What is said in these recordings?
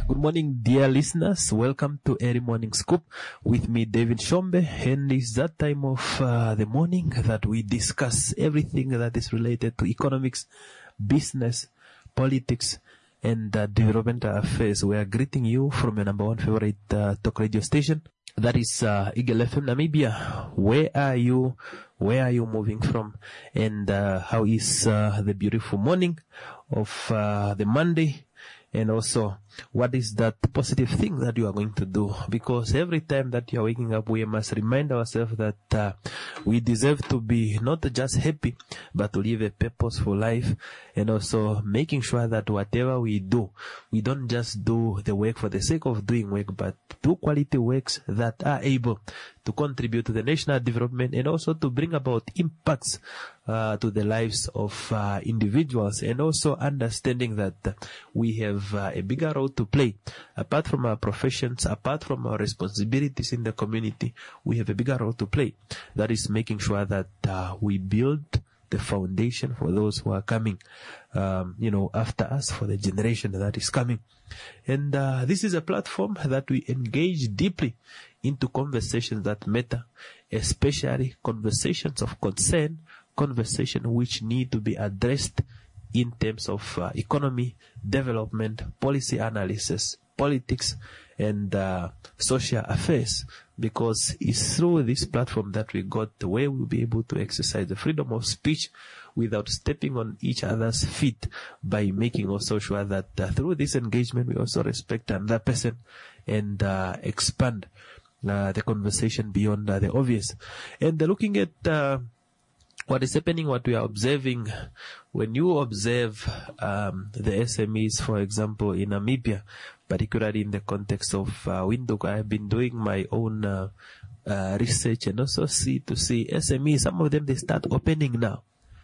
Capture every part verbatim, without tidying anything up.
Good morning, dear listeners. Welcome to Early Morning Scoop with me, David Shombe. And it's that time of uh, the morning that we discuss everything that is related to economics, business, politics, and uh, developmental affairs. We are greeting you from your number one favorite uh, talk radio station. That is uh, Eagle F M Namibia. Where are you? Where are you moving from? And uh, how is uh, the beautiful morning of uh, the Monday? And also, what is that positive thing that you are going to do? Because every time that you are waking up, we must remind ourselves that uh, we deserve to be not just happy, but to live a purposeful life. And also making sure that whatever we do, we don't just do the work for the sake of doing work, but do quality works that are able to contribute to the national development and also to bring about impacts uh, to the lives of uh, individuals, and also understanding that uh, we have uh, a bigger role to play. Apart from our professions, apart from our responsibilities in the community, we have a bigger role to play. That is making sure that uh, we build the foundation for those who are coming, um, you know, after us, for the generation that is coming. And uh, this is a platform that we engage deeply into conversations that matter, especially conversations of concern, conversations which need to be addressed in terms of uh, economy, development, policy analysis, politics, and uh, social affairs. Because it's through this platform that we got the way we'll be able to exercise the freedom of speech without stepping on each other's feet, by making also sure that uh, through this engagement we also respect another person and uh, expand uh, the conversation beyond uh, the obvious. And uh, looking at uh, what is happening, what we are observing, when you observe um, the S M Es, for example, in Namibia, particularly in the context of uh, Windhoek, I have been doing my own uh, uh, research and also see to see S M Es, some of them, they start opening now.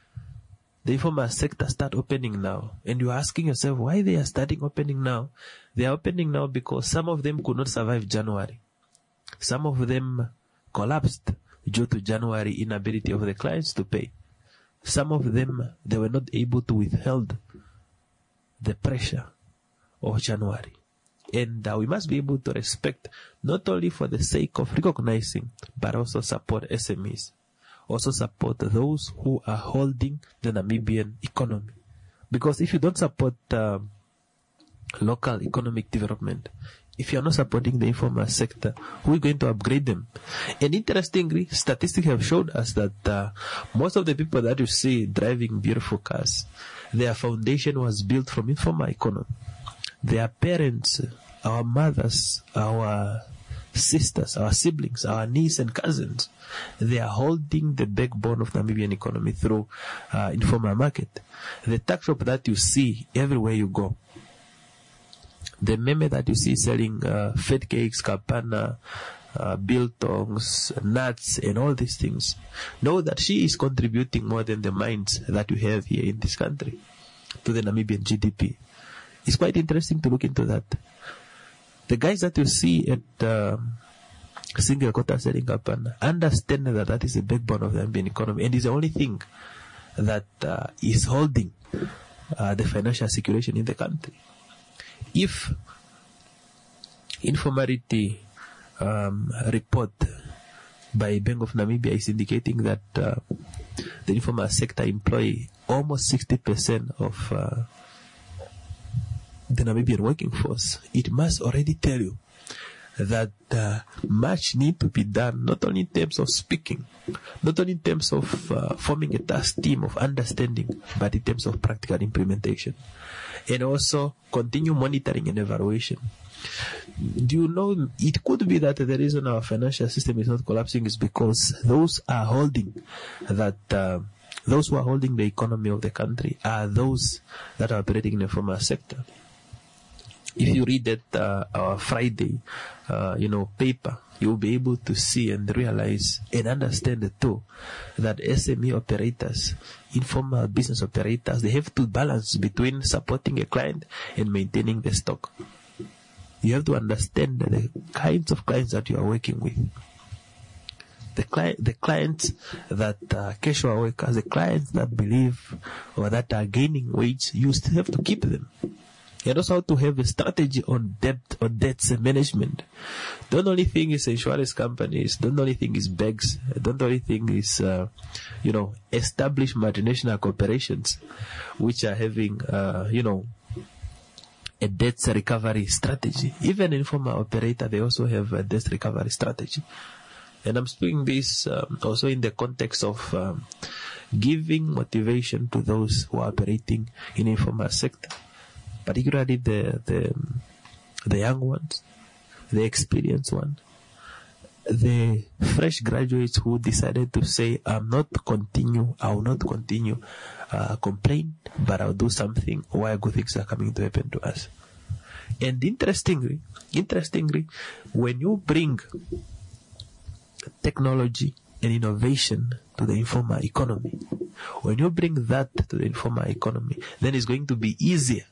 The informal sector start opening now. And you're asking yourself why they are starting opening now. They are opening now because some of them could not survive January. Some of them collapsed due to January inability of the clients to pay. Some of them, they were not able to withhold the pressure of January. And uh, we must be able to respect, not only for the sake of recognizing, but also support S M Es. Also support those who are holding the Namibian economy. Because if you don't support uh, local economic development, if you are not supporting the informal sector, who is going to upgrade them? And interestingly, statistics have showed us that uh, most of the people that you see driving beautiful cars, their foundation was built from informal economy. Their parents, our mothers, our sisters, our siblings, our nieces and cousins, they are holding the backbone of Namibian economy through uh, informal market. The tuck shop that you see everywhere you go, the meme that you see selling uh, fat cakes, kapana, uh, biltongs, nuts, and all these things, know that she is contributing more than the mines that we have here in this country to the Namibian G D P. It's quite interesting to look into that. The guys that you see at uh, single quota selling kapana understand that that is the backbone of the Namibian economy, and is the only thing that uh, is holding uh, the financial circulation in the country. If informality um, report by Bank of Namibia is indicating that uh, the informal sector employ almost sixty percent of uh, the Namibian working force, it must already tell you that uh, much need to be done, not only in terms of speaking, not only in terms of uh, forming a task team of understanding, but in terms of practical implementation. And also continue monitoring and evaluation. Do you know, it could be that the reason our financial system is not collapsing is because those are holding that, uh, those who are holding the economy of the country are those that are operating in the informal sector. If you read that uh, our Friday, uh, you know, paper, you'll be able to see and realize and understand too that S M E operators, informal business operators, they have to balance between supporting a client and maintaining the stock. You have to understand the kinds of clients that you are working with. The client, the clients that are casual workers, the clients that believe or that are gaining wage, you still have to keep them. and also how to have a strategy on debt or debts management. Don't only think is insurance companies. Don't only think is banks. Don't only think is uh, you know established multinational corporations which are having uh, you know a debt recovery strategy. Even informal operator, they also have a debt recovery strategy. And I'm speaking this um, also in the context of um, giving motivation to those who are operating in the informal sector, particularly the the, the young ones, the experienced ones, the fresh graduates who decided to say, I'm not continue, I will not continue uh, complain, but I'll do something while good things are coming to happen to us. And interestingly, interestingly, when you bring technology and innovation to the informal economy, when you bring that to the informal economy, then it's going to be easier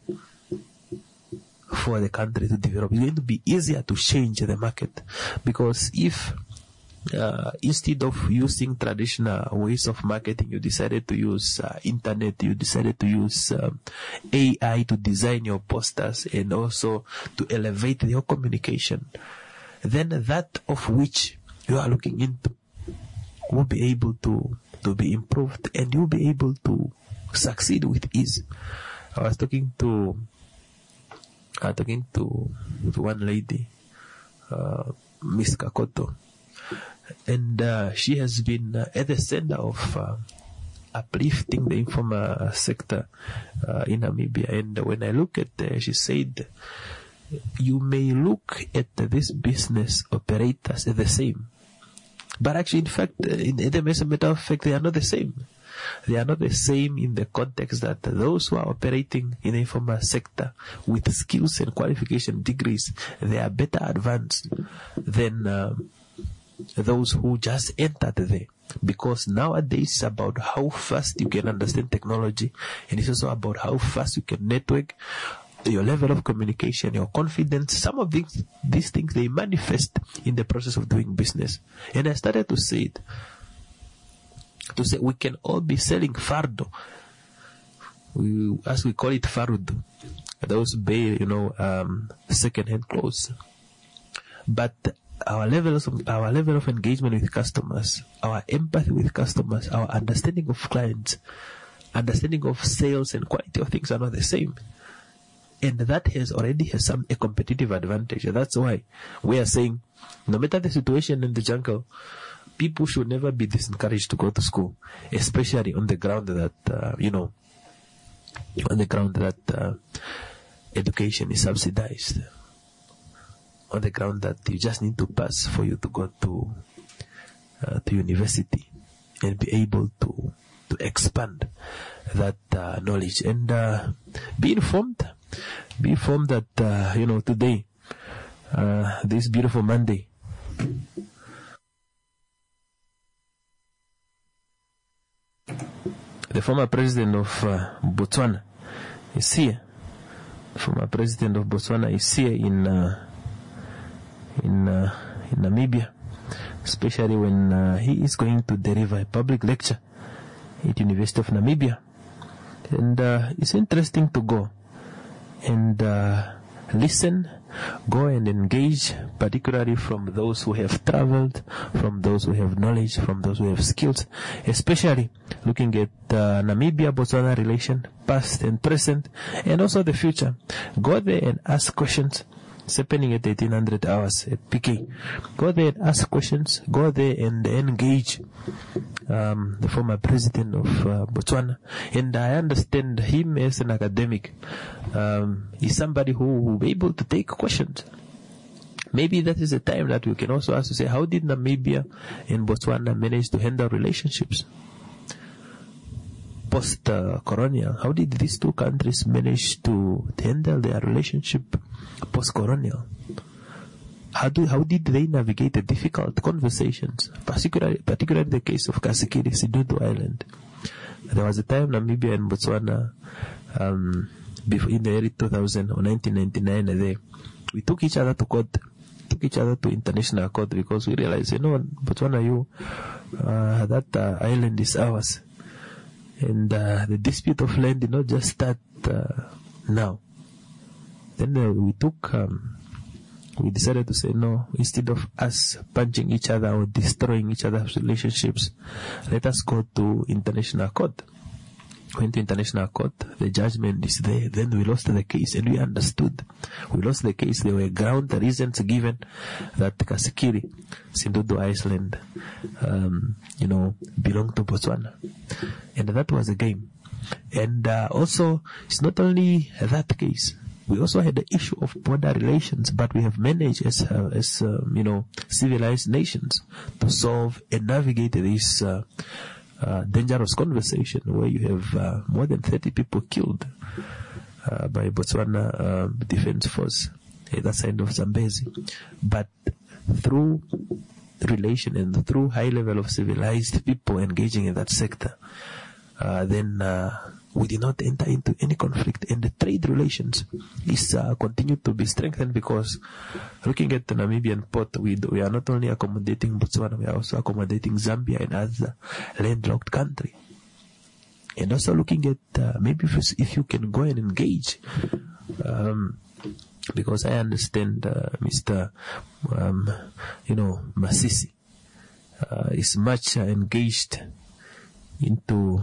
for the country to develop. It's going to be easier to change the market, because if uh, instead of using traditional ways of marketing, you decided to use uh, internet, you decided to use um, A I to design your posters and also to elevate your communication, then that of which you are looking into will be able to to be improved, and you'll be able to succeed with ease. I was talking to uh, talking to, to one lady, uh, Miss Kakoto, and uh, she has been uh, at the center of uh, uplifting the informal sector uh, in Namibia. And when I look at uh, she said, you may look at these business operators as the same, but actually, in fact, in, in the as a matter of fact, they are not the same. They are not the same in the context that those who are operating in the informal sector with skills and qualification degrees, they are better advanced than uh, those who just entered there. Because nowadays it's about how fast you can understand technology, and it's also about how fast you can network, your level of communication, your confidence. Some of these, these things, they manifest in the process of doing business. And I started to say it, to say we can all be selling fardo, we, as we call it fardo, those bay, you know, um, second-hand clothes. But our levels of, our level of engagement with customers, our empathy with customers, our understanding of clients, understanding of sales and quality of things are not the same. And that has already has some a competitive advantage. That's why we are saying, no matter the situation in the jungle, people should never be disencouraged to go to school, especially on the ground that uh, you know, on the ground that uh, education is subsidized, on the ground that you just need to pass for you to go to uh, to university and be able to to expand that uh, knowledge and uh, be informed. Be informed that, uh, you know, today, uh, this beautiful Monday, the former president of uh, Botswana is here. The former president of Botswana is here in uh, in uh, in Namibia, especially when uh, he is going to deliver a public lecture at University of Namibia, and uh, it's interesting to go and uh, listen, go and engage, particularly from those who have traveled, from those who have knowledge, from those who have skills, especially looking at uh, Namibia-Botswana relation, past and present, and also the future. Go there and ask questions. It's happening at eighteen hundred hours at P K. Go there and ask questions. Go there and engage um, the former president of uh, Botswana. And I understand him as an academic. Um, he's somebody who will be able to take questions. Maybe that is a time that we can also ask to say, how did Namibia and Botswana manage to handle relationships post-colonial? How did these two countries manage to handle their relationship post-colonial? How do how did they navigate the difficult conversations, particularly particularly the case of Kasikiri, Sidudu Island? There was a time Namibia and Botswana, um, before in the early two thousand or nineteen ninety-nine, they we took each other to court, took each other to international court because we realized, you know, Botswana, you uh, that uh, island is ours. And uh, the dispute of land did not just start uh, now. then uh, we took, um, we decided to say no, instead of us punching each other or destroying each other's relationships, let us go to international court. Went to international court, the judgment is there. Then we lost the case, and we understood. We lost the case. There were ground reasons given that Kasikiri, Sindudu Island, um, you know, belonged to Botswana. And that was a game. And uh, also, it's not only that case. We also had the issue of border relations, but we have managed as, uh, as uh, you know, civilized nations to solve and navigate this uh, uh, dangerous conversation where you have uh, more than thirty people killed uh, by Botswana uh, Defense Force, either side of Zambezi. But through relation and through high level of civilized people engaging in that sector, uh, then uh, we did not enter into any conflict, and the trade relations is uh, continued to be strengthened, because looking at the Namibian port, we do, we are not only accommodating Botswana, we are also accommodating Zambia and other landlocked country. And also looking at uh, maybe if you, if you can go and engage, um, because I understand uh, Mister Um, you know, Masisi uh, is much uh, engaged into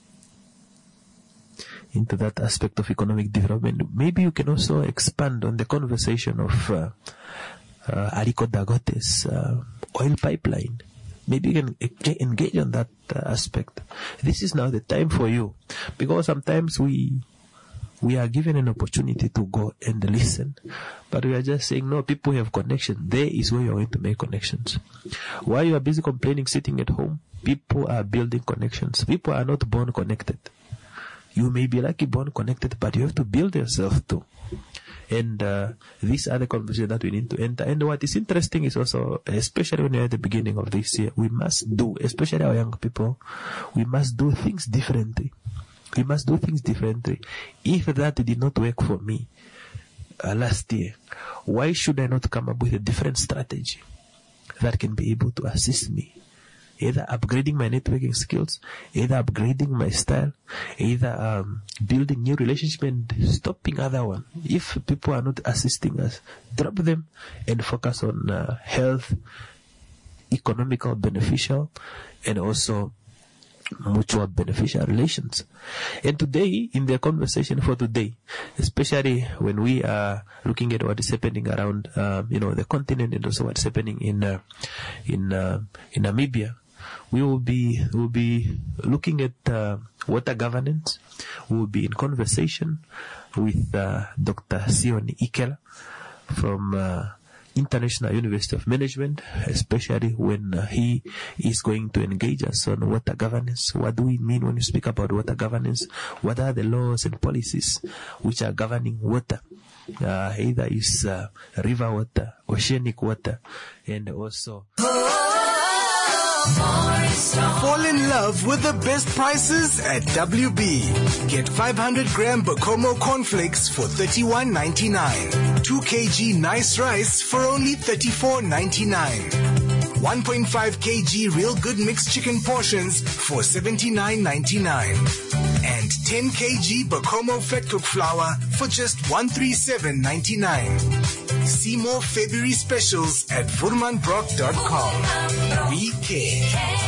into that aspect of economic development. Maybe you can also expand on the conversation of uh, uh, Aliko Dangote's uh, oil pipeline. Maybe you can engage on that uh, aspect. This is now the time for you, because sometimes we we are given an opportunity to go and listen, but we are just saying, no, people have connections. There is where you are going to make connections. While you are busy complaining, sitting at home, people are building connections. People are not born connected. You may be lucky born connected, but you have to build yourself too. And uh, these are the conversations that we need to enter. And what is interesting is also, especially when you're at the beginning of this year, we must do, especially our young people, we must do things differently. We must do things differently. If that did not work for me uh, last year, why should I not come up with a different strategy that can be able to assist me? Either upgrading my networking skills, either upgrading my style, either um, building new relationships and stopping other one. If people are not assisting us, drop them and focus on uh, health, economical beneficial, and also mutual beneficial relations. And today, in the conversation for today, especially when we are looking at what is happening around, um, you know, the continent, and also what's happening in uh, in uh, in Namibia, we will be will be looking at uh, water governance. We will be in conversation with uh, Doctor Sione Ikela from uh, International University of Management, especially when uh, he is going to engage us on water governance. What do we mean when we speak about water governance? What are the laws and policies which are governing water? Uh, either is uh, river water, oceanic water, and also... Fall in love with the best prices at W B. Get five hundred gram Bacomo cornflakes for thirty-one ninety-nine. two kilograms nice rice for only thirty-four ninety-nine. one point five kilograms real good mixed chicken portions for seventy-nine ninety-nine. And ten kilograms Bacomo fat cook flour for just one thirty-seven ninety-nine. See more February specials at vurmanbrock dot com. We care.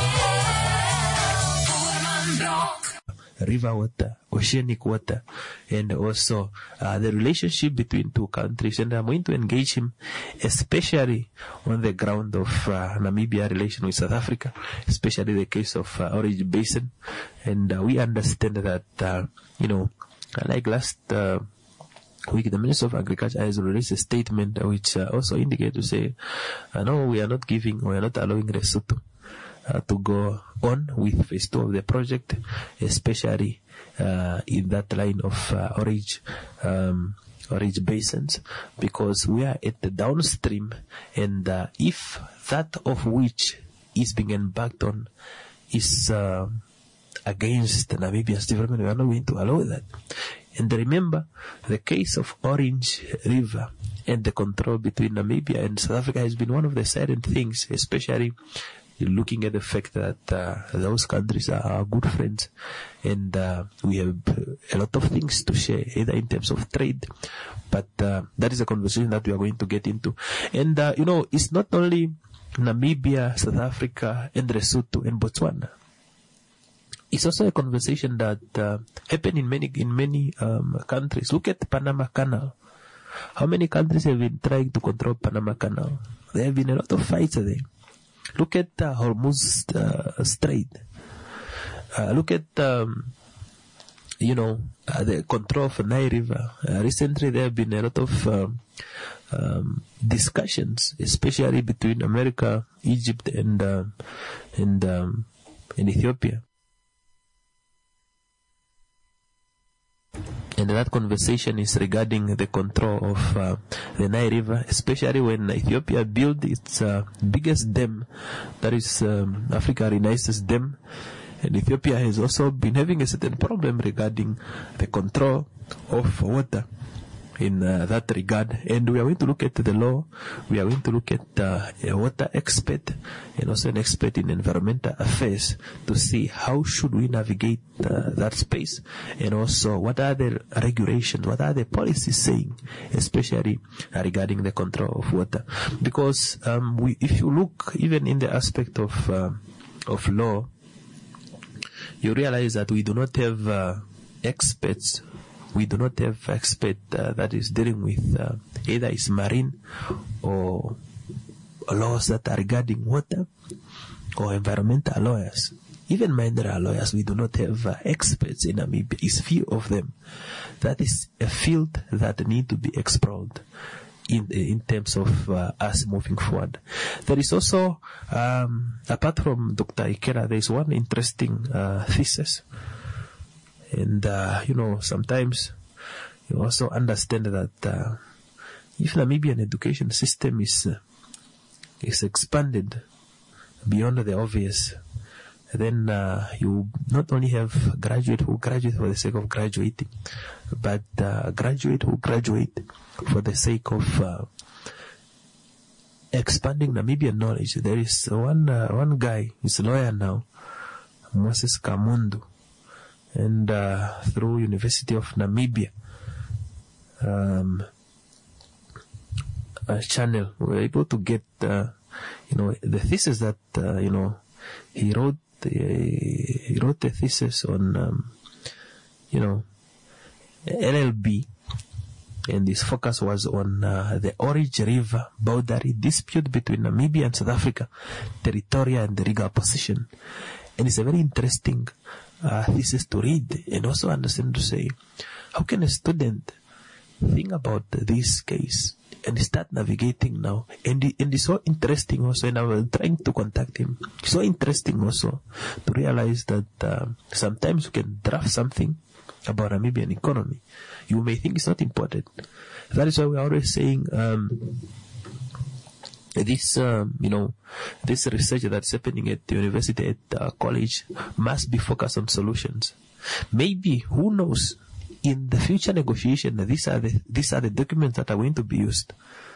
River water, oceanic water, and also uh, the relationship between two countries. And I'm going to engage him, especially on the ground of uh, Namibia relation with South Africa, especially the case of uh, Orange Basin. And uh, we understand that, uh, you know, like last uh, week, the Minister of Agriculture has released a statement which uh, also indicates to say, uh, no, we are not giving, we are not allowing Lesotho Uh, to go on with phase two of the project, especially uh, in that line of uh, orange um, orange basins, because we are at the downstream, and uh, if that of which is being embarked on is uh, against Namibia's development, we are not going to allow that. And remember, the case of Orange River and the control between Namibia and South Africa has been one of the silent things, especially looking at the fact that uh, those countries are our good friends, and uh, we have a lot of things to share, either in terms of trade, but uh, that is a conversation that we are going to get into. And uh, you know, it's not only Namibia, South Africa, and Lesotho and Botswana. It's also a conversation that uh, happened in many in many um, countries. Look at the Panama Canal. How many countries have been trying to control Panama Canal? There have been a lot of fights there. Look at uh, Hormuz uh, Strait. Uh, look at, um, you know, uh, the control of the Nile River. Uh, recently, there have been a lot of um, um, discussions, especially between America, Egypt, and uh, and um, and Ethiopia. And that conversation is regarding the control of uh, the Nile River, especially when Ethiopia built its uh, biggest dam, that is um, Africa's nicest dam. And Ethiopia has also been having a certain problem regarding the control of water in uh, that regard. And we are going to look at the law. We are going to look at uh, a water expert and also an expert in environmental affairs to see how should we navigate uh, that space, and also what are the regulations, what are the policies saying, especially uh, regarding the control of water. Because um, we, if you look even in the aspect of uh, of law, you realize that we do not have uh, experts. We do not have expert uh, that is dealing with uh, either is marine or laws that are regarding water, or environmental lawyers. Even mineral lawyers, we do not have uh, experts in Namibia. It's few of them. That is a field that need to be explored in in terms of uh, us moving forward. There is also, um, apart from Doctor Ikera, there is one interesting uh, thesis. And, uh, you know, sometimes you also understand that uh, if Namibian education system is uh, is expanded beyond the obvious, then uh, you not only have graduate who graduate for the sake of graduating, but uh, graduate who graduate for the sake of uh, expanding Namibian knowledge. There is one uh, one guy, he's a lawyer now, Moses Kamundu. And uh, through University of Namibia um, a channel, we were able to get uh, you know the thesis that uh, you know he wrote. Uh, he wrote a thesis on um, you know L L B, and his focus was on uh, the Orange River boundary dispute between Namibia and South Africa, territorial and the legal position. And it's a very interesting Uh, thesis to read and also understand, to say, how can a student think about this case and start navigating now? And, it, and it's so interesting also, and I was trying to contact him. It's so interesting also to realize that uh, sometimes you can draft something about Namibian economy. You may think it's not important. That is why we're always saying um, this, um, you know, this research that's happening at the university, at uh, college, must be focused on solutions. Maybe, who knows, in the future negotiation, these are the these are the documents that are going to be used.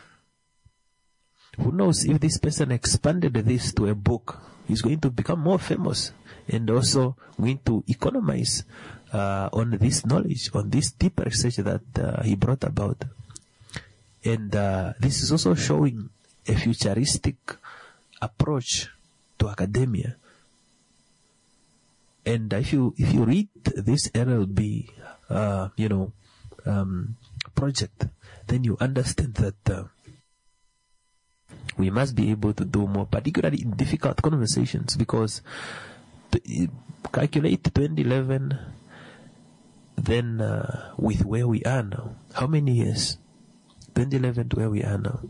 Who knows if this person expanded this to a book, he's going to become more famous and also going to economize uh, on this knowledge, on this deep research that uh, he brought about. And uh, this is also showing a futuristic approach to academia. And if you if you read this L L B, uh, you know, um, project, then you understand that uh, we must be able to do more, particularly in difficult conversations, because to calculate twenty eleven, then uh, with where we are now, how many years? twenty eleven to where we are now.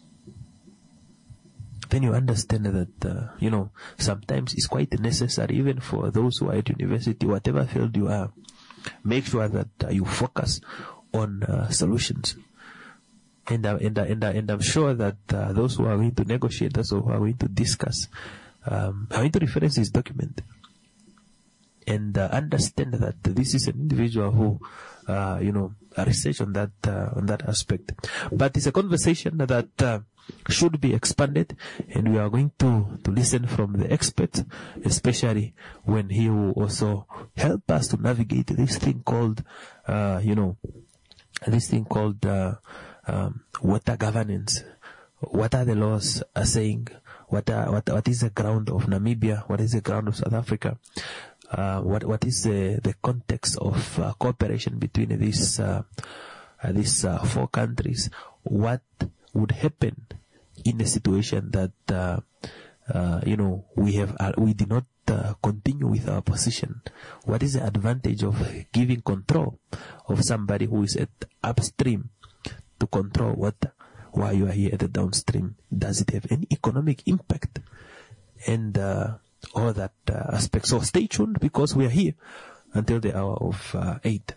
Then you understand that, uh, you know, sometimes it's quite necessary, even for those who are at university, whatever field you are, make sure that uh, you focus on uh, solutions. And, uh, and, uh, and, uh, and I'm sure that uh, those who are going to negotiate, those who are going to discuss, um, are going to reference this document. and uh, understand that this is an individual who, uh, you know, research on that uh, on that aspect. But it's a conversation that uh, should be expanded, and we are going to to listen from the experts, especially when he will also help us to navigate this thing called, uh, you know, this thing called uh, um, water governance. What are the laws are saying? What are, what what is the ground of Namibia? What is the ground of South Africa? Uh, what what is the the context of uh, cooperation between these uh, uh, these uh, four countries? What would happen in a situation that uh, uh, you know we have uh, we did not uh, continue with our position? What is the advantage of giving control of somebody who is at upstream to control water while you are here at the downstream? Does it have any economic impact? And uh, all that uh, aspect. So stay tuned, because we are here until the hour of uh, eight.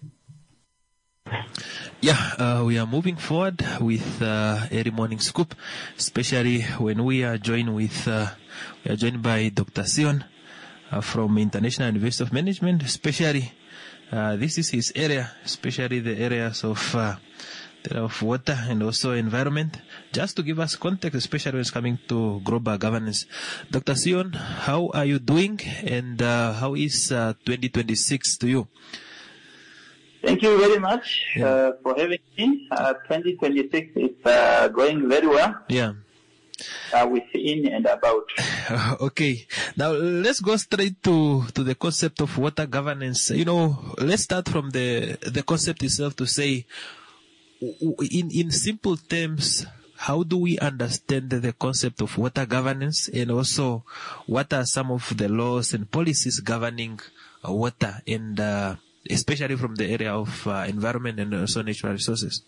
Yeah, uh, we are moving forward with uh, Early Morning Scoop, especially when we are joined with uh, we are joined by Doctor Sion uh, from International University of Management. Especially, uh, this is his area, especially the areas of uh, of water and also environment. Just to give us context, especially when it's coming to global governance. Doctor Sion, how are you doing, and uh, how is uh, twenty twenty-six to you? Thank you very much yeah. uh, for having me. Uh, twenty twenty-six is uh, going very well. Yeah. Uh, within and about. Okay. Now let's go straight to, to the concept of water governance. You know, let's start from the the concept itself to say, in in simple terms, how do we understand the concept of water governance, and also what are some of the laws and policies governing uh, water, and uh, especially from the area of uh, environment and also natural resources?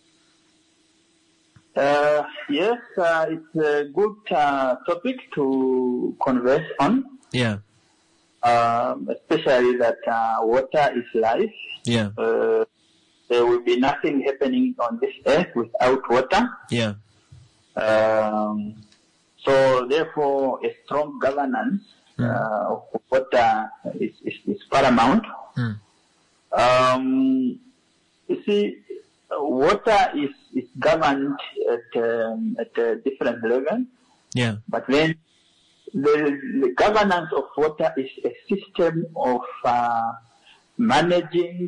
Uh, yes, uh, it's a good uh, topic to converse on. Yeah. Um, especially that uh, water is life. Yeah. Uh, there will be nothing happening on this earth without water. Yeah. Um, so therefore, a strong governance mm. uh, of water is, is, is paramount. Mm. Um, you see, water is, is governed at, um, at a different level. Yeah. But then the, the governance of water is a system of uh, managing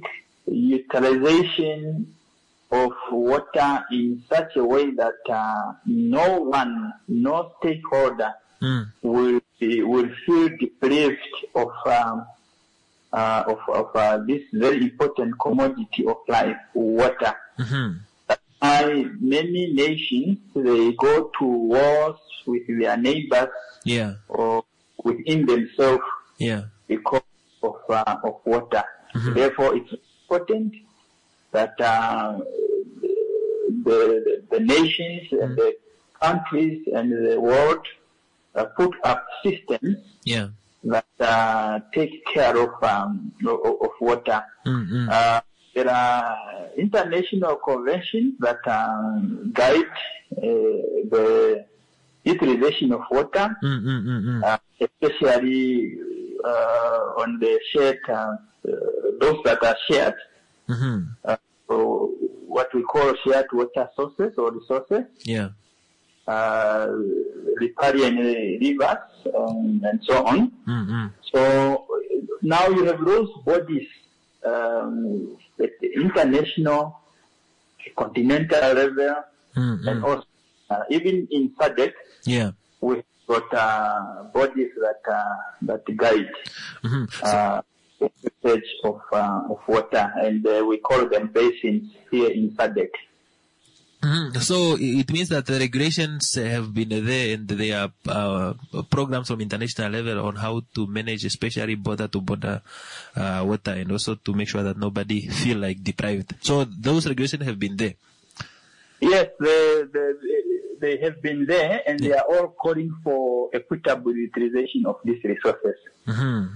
utilization of water in such a way that uh, no one, no stakeholder mm. will be, will feel deprived of um, uh, of, of uh, this very important commodity of life, water. Mm-hmm. That's why many nations, they go to wars with their neighbors, yeah, or within themselves, yeah, because of uh, of water. Mm-hmm. Therefore, it's important that uh, the, the the nations mm-hmm. and the countries and the world uh, put up systems, yeah, that uh, take care of um, of, of water. Mm-hmm. Uh, there are international conventions that um, guide uh, the utilization of water, mm-hmm. uh, especially uh, on the shared, uh, those that are shared, mm-hmm. uh, so what we call shared water sources or resources, yeah, uh, riparian rivers, um, and so on. Mm-hmm. So now you have those bodies um, at the international, continental level, mm-hmm. and also uh, even in S A D C, yeah, we've got uh, bodies that uh, that guide mm-hmm. so, uh, the usage of uh, of water, and uh, we call them basins here in S A D C. Mm-hmm. So it means that the regulations have been there, and there are uh, programs from international level on how to manage, especially border-to-border uh, water, and also to make sure that nobody feel like deprived. So those regulations have been there. Yes, they, they, they have been there, and yeah. they are all calling for equitable utilization of these resources. Mm-hmm.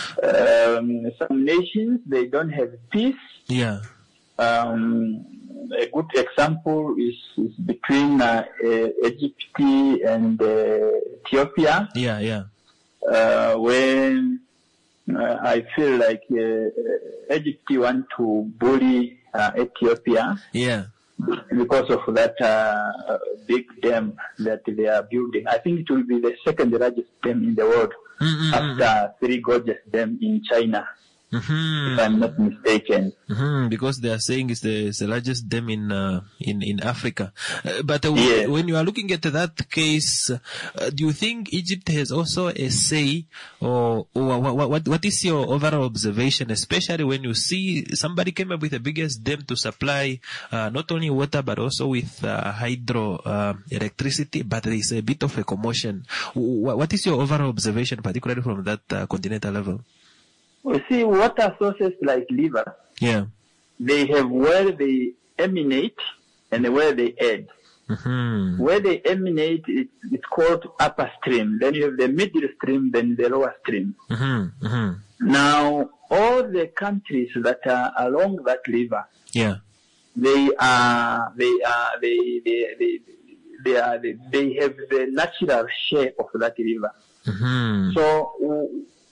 Um, some nations, they don't have peace. Yeah. Um, a good example is, is between uh, uh, Egypt and uh, Ethiopia. Yeah, yeah. Uh, when uh, I feel like uh, Egypt want to bully uh, Ethiopia. Yeah. Because of that uh, big dam that they are building. I think it will be the second largest dam in the world mm-hmm. after Three Gorges Dam in China. Mm-hmm. If I'm not mistaken, mm-hmm. because they are saying it's the, it's the largest dam in uh, in in Africa. Uh, but uh, yes. when you are looking at that case, uh, do you think Egypt has also a say, or, or what, what what is your overall observation, especially when you see somebody came up with the biggest dam to supply uh, not only water but also with uh, hydro uh, electricity, but there is a bit of a commotion. W- what is your overall observation, particularly from that uh, continental level? We see water sources like river. Yeah. They have where they emanate and where they end. Mm-hmm. Where they emanate, it, it's called upper stream. Then you have the middle stream, then the lower stream. Mm-hmm. Mm-hmm. Now, all the countries that are along that river, yeah, they are, they are, they, they, they, they are, they, they have the natural share of that river. Mm-hmm. So,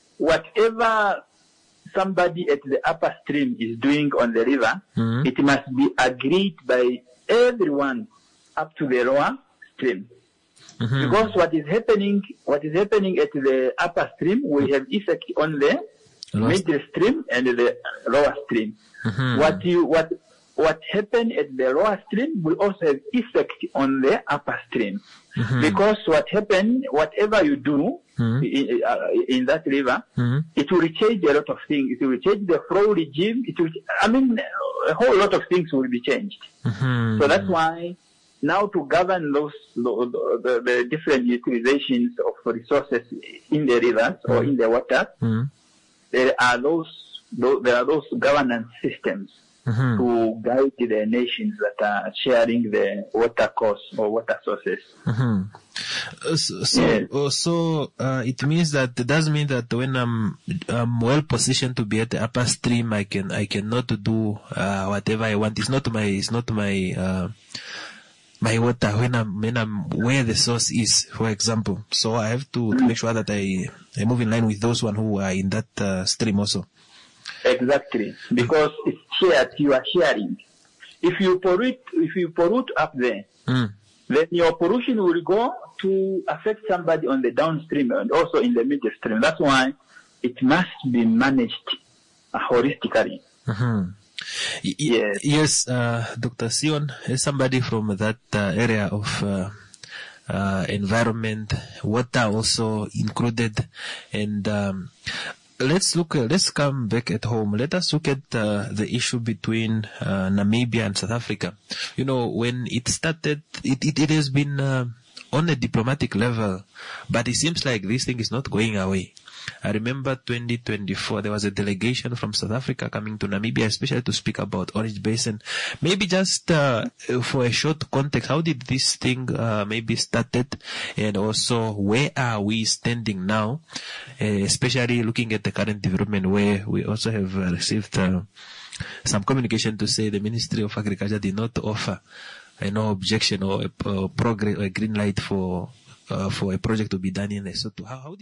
whatever somebody at the upper stream is doing on the river, mm-hmm. it must be agreed by everyone up to the lower stream. Mm-hmm. Because what is happening, what is happening at the upper stream will have effect on the Lost. middle stream and the lower stream. Mm-hmm. What you, what, what happened at the lower stream will also have effect on the upper stream. Mm-hmm. Because what happened, whatever you do, Mm-hmm. In, uh, in that river, mm-hmm. it will change a lot of things. It will change the flow regime. It will, I mean, a whole lot of things will be changed. Mm-hmm. So that's why now to govern those the, the, the different utilizations of resources in the rivers mm-hmm. or in the water, mm-hmm. there are those, those there are those governance systems mm-hmm. to guide the nations that are sharing the water course or water sources. Mm-hmm. Uh, so, so, yes. uh, so uh, it means that it does mean that when I'm, I'm well positioned to be at the upper stream, I can I cannot do uh, whatever I want. It's not my it's not my uh, my water when I'm when I'm where the source is, for example. So I have to, to make sure that I, I move in line with those one who are in that uh, stream also. Exactly, because it's shared. You are sharing. If you pollute, if you pollute up there, mm. then your pollution will go to affect somebody on the downstream and also in the middle stream. That's why it must be managed uh, holistically. Mm-hmm. Y- yes, yes uh, Doctor Sion, as somebody from that uh, area of uh, uh, environment, water also included, and um, let's look. Uh, let's come back at home. Let us look at uh, the issue between uh, Namibia and South Africa. You know, when it started, it it, it has been uh, on a diplomatic level, but it seems like this thing is not going away. I remember twenty twenty-four, there was a delegation from South Africa coming to Namibia, especially to speak about Orange Basin. Maybe just uh, for a short context, how did this thing uh, maybe started, and also where are we standing now, uh, especially looking at the current development where we also have uh, received uh, some communication to say the Ministry of Agriculture did not offer uh, no objection or a, a progress or a green light for uh, for a project to be done in Lesotho. How, how did...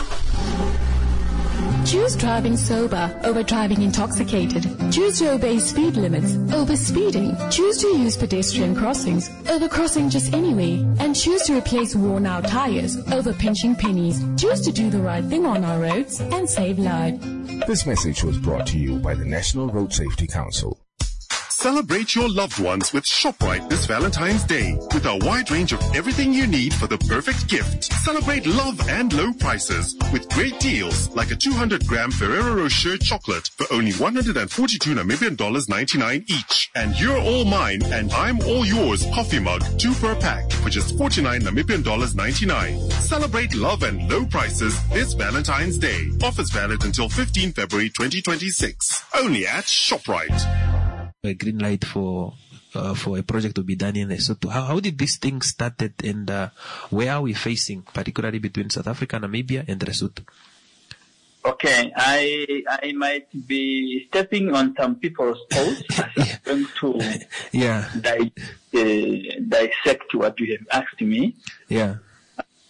Choose driving sober over driving intoxicated. Choose to obey speed limits over speeding. Choose to use pedestrian crossings over crossing just anyway. And choose to replace worn-out tires over pinching pennies. Choose to do the right thing on our roads and save lives. This message was brought to you by the National Road Safety Council. Celebrate your loved ones with ShopRite this Valentine's Day with a wide range of everything you need for the perfect gift. Celebrate love and low prices with great deals like a two hundred gram Ferrero Rocher chocolate for only one hundred forty-two Namibian dollars ninety-nine each. And You're All Mine and I'm All Yours coffee mug, two per pack for just forty-nine Namibian dollars ninety-nine. Celebrate love and low prices this Valentine's Day. Offers valid until fifteenth February twenty twenty-six. Only at ShopRite. A green light for uh, for a project to be done in Lesotho. How, how did this thing started, and uh, where are we facing, particularly between South Africa, Namibia, and Lesotho? Okay, I I might be stepping on some people's toes as I'm going to yeah. di- uh, dissect what you have asked me. Yeah.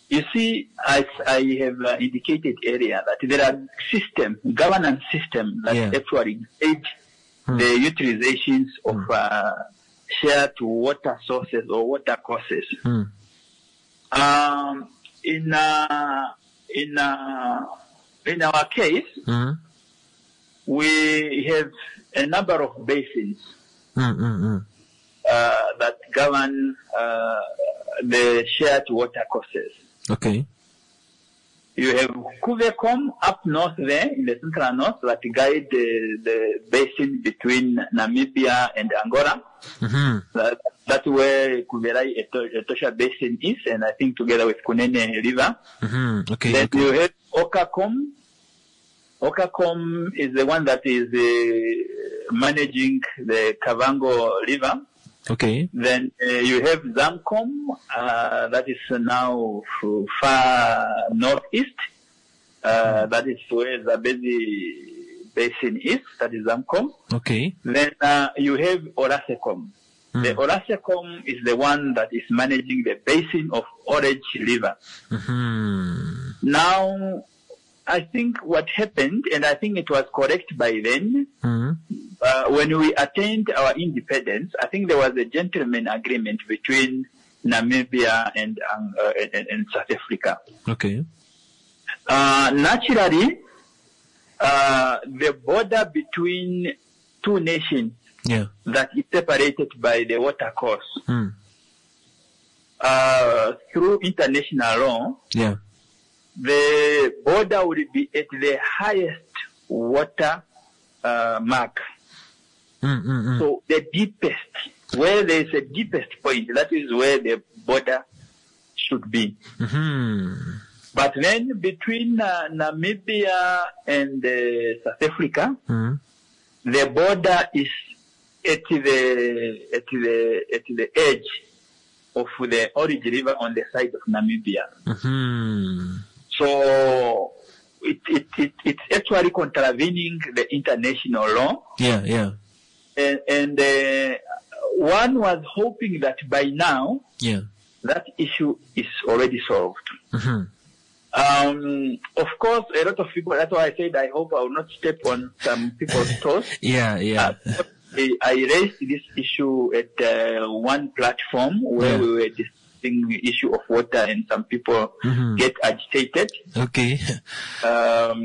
You see, as I have uh, indicated earlier, that there are system, governance system that Yeah. actually aid Hmm. the utilizations of uh, shared water sources or water courses. Hmm. Um, in uh, in uh, in our case, Hmm. we have a number of basins Hmm. Hmm. Hmm. uh, that govern uh, the shared water courses. Okay. You have Kuvecom up north there in the central north that guide the, the basin between Namibia and Angola. Mm-hmm. That, that's where Kuverai Eto- Etosha Basin is, and I think together with Kunene River. Mm-hmm. Okay. Then okay. you have Okacom. Okacom is the one that is uh, managing the Kavango River. Okay. Then uh, you have Zamcom, uh, that is now f- far northeast. Uh, that is where the Zambezi Basin is. That is Zamcom. Okay. Then uh, you have Orasecom. Mm. The Orasecom is the one that is managing the basin of Orange River. Mm-hmm. Now, I think what happened, and I think it was correct by then, Mm-hmm. uh, when we attained our independence, I think there was a gentleman agreement between Namibia and, um, uh, and, and South Africa. Okay. Uh, naturally, uh, the border between two nations Yeah. that is separated by the water course, Mm. uh, through international law, Yeah. the border will be at the highest water uh, mark. Mm-mm-mm. So the deepest, where there is a deepest point, that is where the border should be. Mm-hmm. But then between uh, Namibia and uh, South Africa, Mm-hmm. the border is at the at the at the edge of the Orange River on the side of Namibia. Mm-hmm. So it, it, it it's actually contravening the international law. Yeah. Yeah. And, and uh, one was hoping that by now Yeah. that issue is already solved. Mm-hmm. Um, of course, a lot of people, that's why I said I hope I will not step on some people's toes. Yeah. Yeah. Uh, I I raised this issue at uh, one platform where Yeah. we were discussing the issue of water and some people Mhm. get agitated. Okay. Um,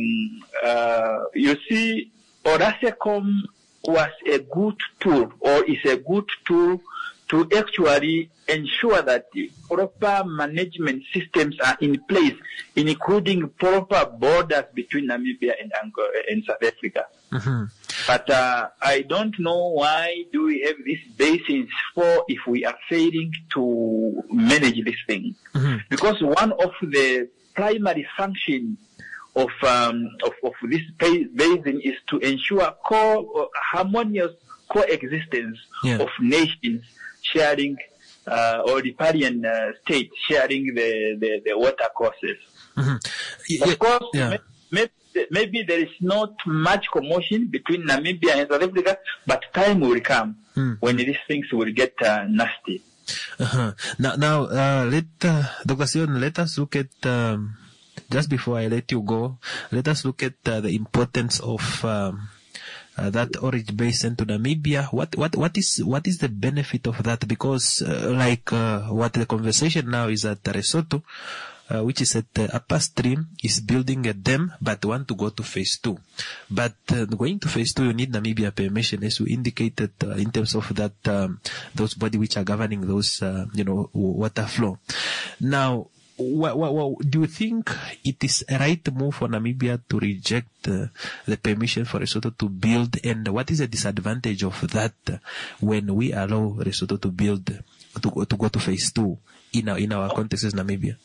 uh, you see, Orasecom was a good tool or is a good tool to actually ensure that the proper management systems are in place, including proper borders between Namibia and Angola and South Africa. Mm-hmm. But uh, I don't know why do we have these basins for if we are failing to manage this thing. Mm-hmm. Because one of the primary functions of, um, of of this ba- basin is to ensure co- harmonious coexistence Yeah. of nations sharing uh, or riparian uh, states sharing the, the, the water courses. Mm-hmm. Y- Of course, yeah. may- may- maybe there is not much commotion between Namibia and South Africa, but time will come Mm. when these things will get uh, nasty. Uh-huh. Now, now, uh, let uh, Doctor Sion, let us look at um, just before I let you go. Let us look at uh, the importance of um, uh, that Orange Basin to Namibia. What, what, what is, what is the benefit of that? Because, uh, like, uh, what the conversation now is at Lesotho, uh, which is at the upper stream, is building a dam, but want to go to phase two. But uh, going to phase two, you need Namibia permission, as you indicated, uh, in terms of that, um, those bodies which are governing those, uh, you know, water flow. Now, What, what, what, do you think it is a right move for Namibia to reject uh, the permission for Lesotho to build? And what is the disadvantage of that uh, when we allow Lesotho to build, to, to go to phase two in our, in our context as Namibia?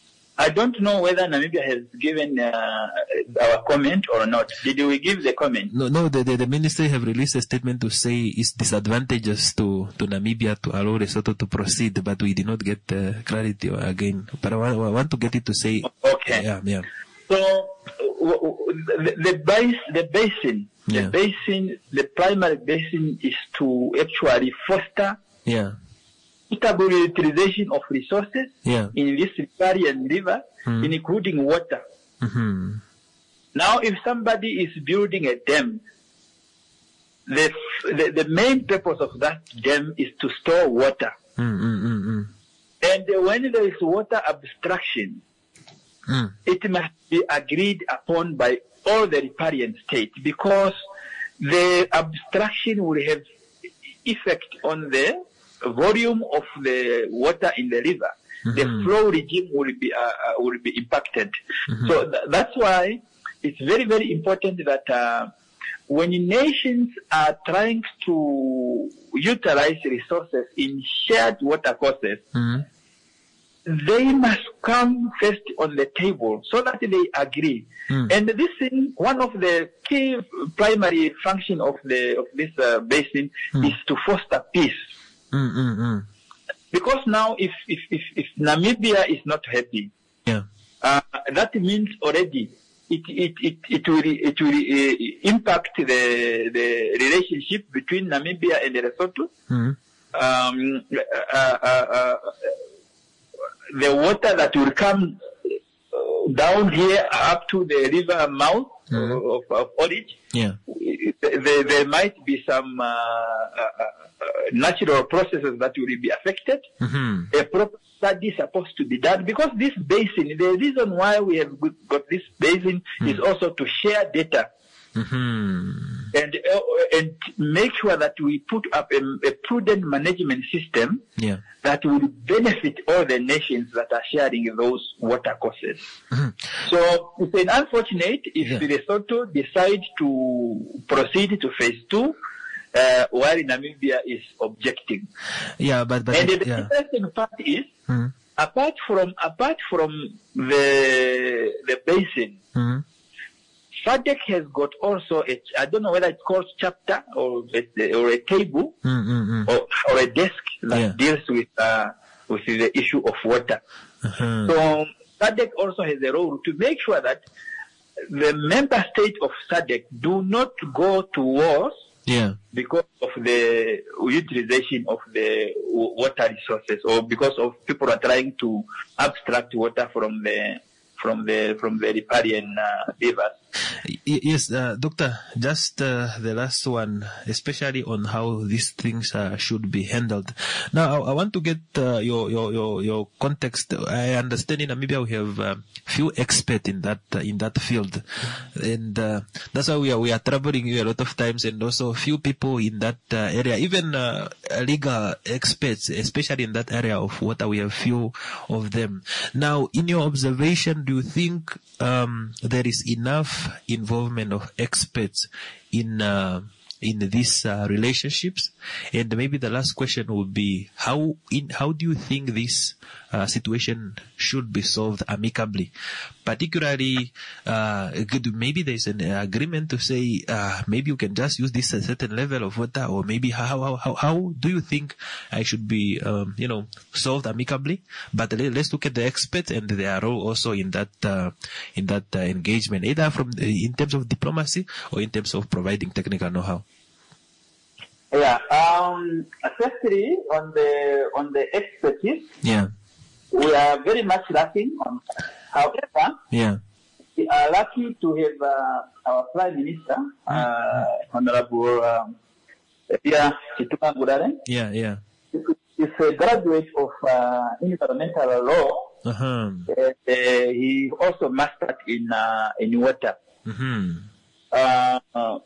I don't know whether Namibia has given uh, our comment or not. Did we give the comment? No, no. The, the, the ministry have released a statement to say it's disadvantageous to, to Namibia to allow Lesotho to proceed, but we did not get uh, clarity again. But I want, I want to get it to say. Okay. Yeah, yeah. So w- w- the, the base, the basin, Yeah. the basin, the primary basin is to actually foster Yeah. suitable utilization of resources yeah. in this riparian river, mm. including water. Mm-hmm. Now, if somebody is building a dam, the, the, the main purpose of that dam is to store water. Mm-hmm. And when there is water abstraction, mm. it must be agreed upon by all the riparian states, because the abstraction will have effect on the volume of the water in the river. Mm-hmm. The flow regime will be uh, will be impacted. Mm-hmm. So th- that's why it's very, very important that uh, when nations are trying to utilize resources in shared water courses, mm-hmm. they must come first on the table so that they agree. Mm. And this is one of the key primary function of the of this uh, basin mm. is to foster peace. Mm-mm-mm. Because now, if, if if if Namibia is not happy, yeah, uh, that means already it it it it will it will uh, impact the the relationship between Namibia and Lesotho. Mm. Um, uh, uh, uh, the water that will come down here up to the river mouth mm. of, of Orange, yeah, there, there might be some uh, uh, uh, natural processes that will be affected. Mm-hmm. A proper study is supposed to be done, because this basin, the reason why we have got this basin mm. is also to share data. Mm-hmm. And uh, and make sure that we put up a, a prudent management system yeah. that will benefit all the nations that are sharing those water courses. Mm-hmm. So it's unfortunate if yeah. Lesotho decide to proceed to phase two, uh, while Namibia is objecting. Yeah, but, but and it, the yeah. interesting part is, mm-hmm. apart from apart from the the basin. Mm-hmm. SADC has got also a, I don't know whether it's called chapter or a, or a table mm-hmm. or, or a desk that yeah. deals with uh, with the issue of water. Uh-huh. So SADC also has a role to make sure that the member states of SADC do not go to wars yeah. because of the utilization of the water resources, or because of people are trying to abstract water from the from the from the riparian uh, rivers. Yes, uh, Doctor, just uh, the last one, especially on how these things uh, should be handled. Now, I, I want to get uh, your, your your your context. I understand in Namibia we have uh, few experts in that uh, in that field, and uh, that's why we are we are troubling you a lot of times, and also few people in that uh, area, even uh, legal experts, especially in that area of water. We have few of them. Now, in your observation, do you think um, there is enough involvement of experts in uh, in these uh, relationships? And maybe the last question would be, how in how do you think this uh, situation should be solved amicably? Particularly, uh, maybe there's an agreement to say uh, maybe you can just use this a certain level of water, or maybe how how how, how do you think I should be um, you know solved amicably? But let's look at the experts and their role also in that uh, in that uh, engagement, either from in terms of diplomacy or in terms of providing technical know-how. Yeah. Um. Firstly, on the on the expertise, yeah, we are very much lacking on. However, yeah, we are lucky to have uh, our Prime Minister, uh, Honorable um, Pierre Chituma Ngurare. Yeah, yeah. He's a graduate of uh, environmental law. Uh-huh. And, uh, he also mastered in uh, in water. Mm-hmm. Uh, uh,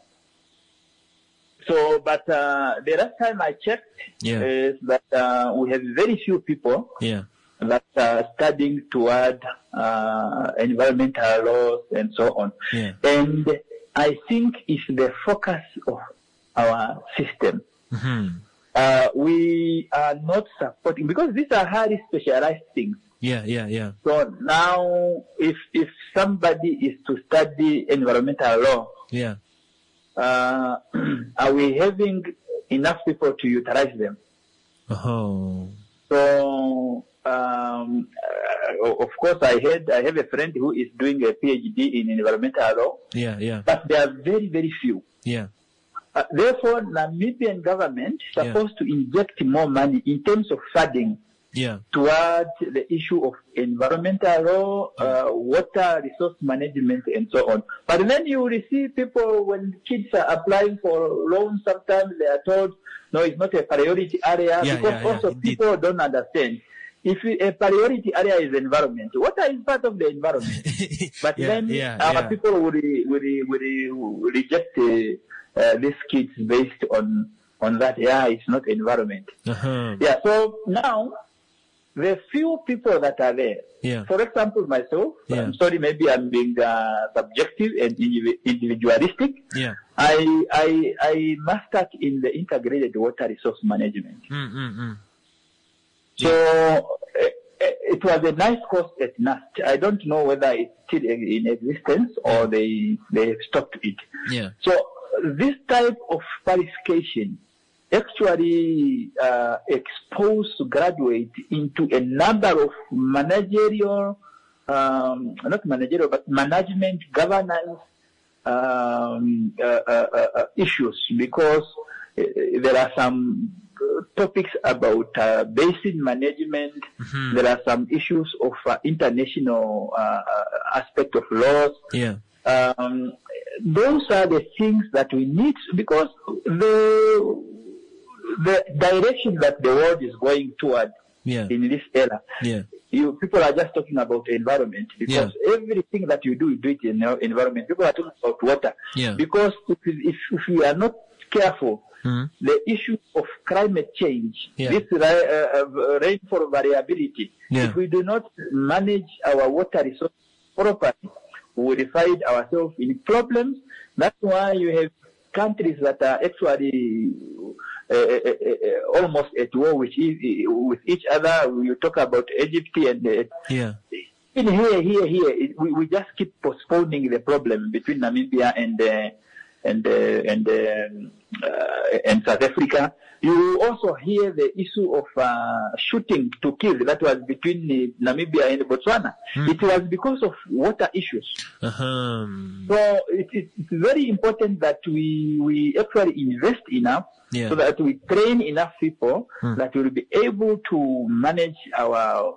so, but uh, the last time I checked, yeah. is that uh, we have very few people. Yeah. that are studying toward uh, environmental laws and so on. Yeah. And I think it's the focus of our system. Mm-hmm. Uh, we are not supporting, because these are highly specialized things. Yeah, yeah, yeah. So now, if if somebody is to study environmental law, yeah, uh, are we having enough people to utilize them? Oh. So, um, uh, of course, I had I have a friend who is doing a PhD in environmental law. Yeah, yeah. But they are very, very few. Yeah. uh, therefore, Namibian government is supposed yeah. to inject more money in terms of funding yeah. towards the issue of environmental law, uh, water resource management, and so on. But then you will see people, when kids are applying for loans, sometimes they are told, no, it's not a priority area, yeah, because yeah, yeah, also indeed. people don't understand. If a priority area is environment, water is part of the environment. But yeah, then yeah, our yeah. people will, will, will, will reject uh, uh, these kids based on, on that, yeah, it's not environment. Uh-huh. Yeah, so now, the few people that are there, yeah. for example, myself, yeah. I'm sorry, maybe I'm being uh, subjective and individualistic. Yeah. I, I, I mastered in the integrated water resource management. Mm-mm-mm. So uh, it was a nice course at N A S T. I don't know whether it's still in existence or they they stopped it. Yeah. So this type of qualification actually uh, expose graduates into a number of managerial, um, not managerial, but management governance um, uh, uh, uh, issues, because uh, there are some topics about uh, basin management. Mm-hmm. There are some issues of uh, international uh, aspect of laws. Yeah. Um, those are the things that we need, because the the direction that the world is going toward yeah. in this era. Yeah. You people are just talking about environment, because yeah. everything that you do, you do it in your environment. People are talking about water. Yeah. Because if, if, if we are not careful, mm-hmm. the issue of climate change, yeah. this uh, uh, rainfall variability, yeah. if we do not manage our water resources properly, we will find ourselves in problems. That's why you have countries that are actually uh, uh, uh, almost at war with, e- with each other. You talk about Egypt and uh, yeah. in here, here, here, it, we, we just keep postponing the problem between Namibia and uh, and uh, and uh, uh, and South Africa. You also hear the issue of uh, shooting to kill that was between uh, Namibia and Botswana. Mm. It was because of water issues. Uh-huh. So it, it, it's very important that we we actually invest enough yeah. so that we train enough people mm. that will be able to manage our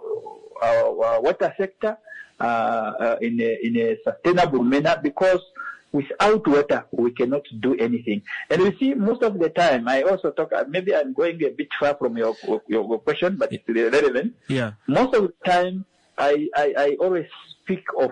our, our water sector uh, uh, in a in a sustainable manner, because without water, we cannot do anything. And you see, most of the time, I also talk, maybe I'm going a bit far from your your, your question, but it's relevant. Yeah. Most of the time, I, I, I always speak of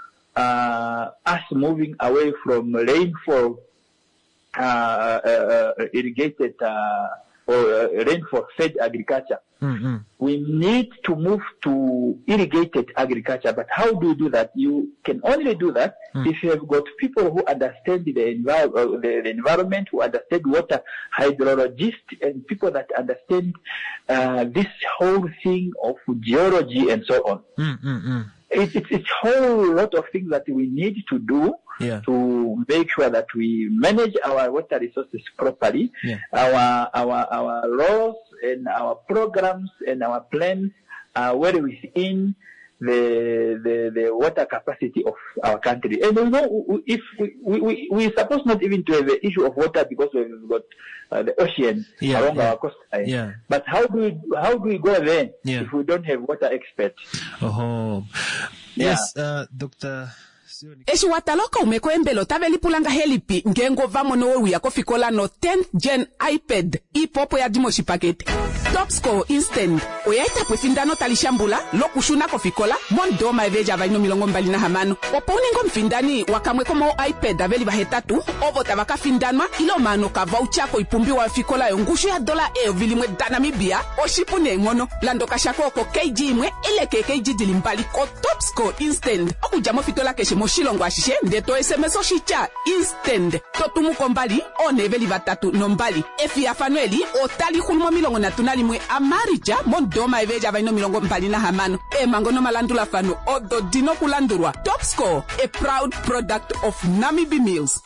uh, us moving away from rainfall uh, uh, irrigated uh, or uh, rainfall-fed agriculture. Mm-hmm. We need to move to irrigated agriculture. But how do you do that? You can only do that mm. if you have got people who understand the, envi- uh, the, the environment, who understand water, hydrologists, and people that understand uh, this whole thing of geology and so on. Mm-hmm. It, it, it's a whole lot of things that we need to do yeah. to make sure that we manage our water resources properly. Yeah. Our, our, our laws and our programs and our plans are well within the, the, the water capacity of our country. And you know, if we, we, we, we're supposed not even to have the issue of water because we've got uh, the ocean yeah, along yeah. our coastline. Yeah. But how do we, how do we go there yeah. if we don't have water experts? Oh, yes, uh, Doctor Eshiwataloka umekwembelo tavelipulanga helipi ngengo vamo no uya kofikola no tenth gen iPad ipopo ya dimoshi pakete. Top score instant. Oyaita pwefindano talishambula lokushuna kofikola mondoma eveja vaino milongo mbali na hamano. Oponingo mfindani wakamwe komo iPad aveli vahetatu ovo tabaka findanwa ilo mano ka voucher ipumbi wa fikola yongushu ya dola e vilimwe danamibia oshipune ngono lando kashako ko kg imwe ile ke kg dilimbali ko top score instant. Okujamo fitola keshe moshilongo ashishe ndeto S M S oshicha instant. Totumu kombali oneveli vatatu nombali. Efi afanueli otali hulmo milongo na tunali mwe amarija mondoma eveja vaino milongo mbali na hamano. E mangono malandula fano odo dino kulandurwa. Top score, a proud product of Namibi Mills.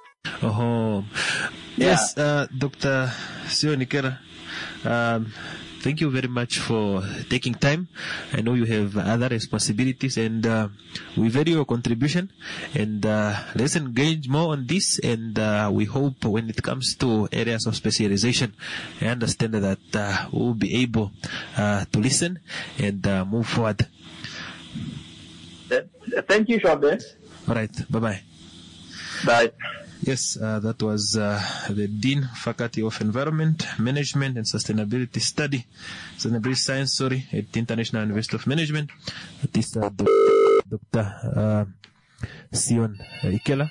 Oh, yes, yeah. uh, Doctor Sionikera. Um, thank you very much for taking time. I know you have other responsibilities, and uh, we value your contribution. And uh, let's engage more on this. And uh, we hope when it comes to areas of specialization, I understand that uh, we'll be able uh, to listen and uh, move forward. Thank you, Shombe. All right. Bye-bye. Bye. Yes, uh, that was uh, the Dean, Faculty of Environment, Management and Sustainability Study, Sustainability Science, sorry, at the International University of Management. That is uh, Doctor Uh, Sion Ikela.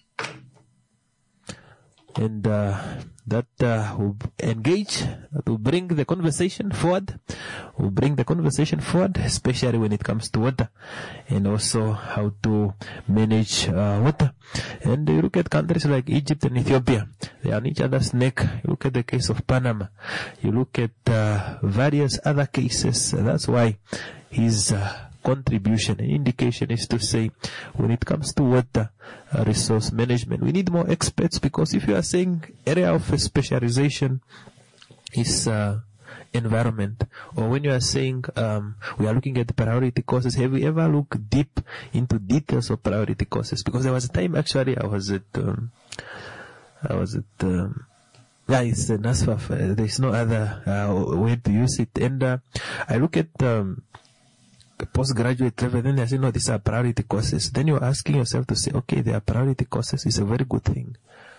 And uh, that uh, will engage, that will bring the conversation forward, will bring the conversation forward, especially when it comes to water, and also how to manage uh, water. And you look at countries like Egypt and Ethiopia, they are on each other's neck. You look at the case of Panama, you look at uh, various other cases. That's why his uh, contribution and indication is to say, when it comes to water uh, resource management, we need more experts, because if you are saying area of specialization is uh, environment, or when you are saying um, we are looking at priority causes, have we ever looked deep into details of priority causes? Because there was a time actually I was at um, I was at um, yeah, it's uh, NASFAF. Uh, there's no other uh, way to use it, and uh, I look at um, postgraduate level, then they say, no, these are priority courses. Then you're asking yourself to say, okay, they are priority courses, is a very good thing.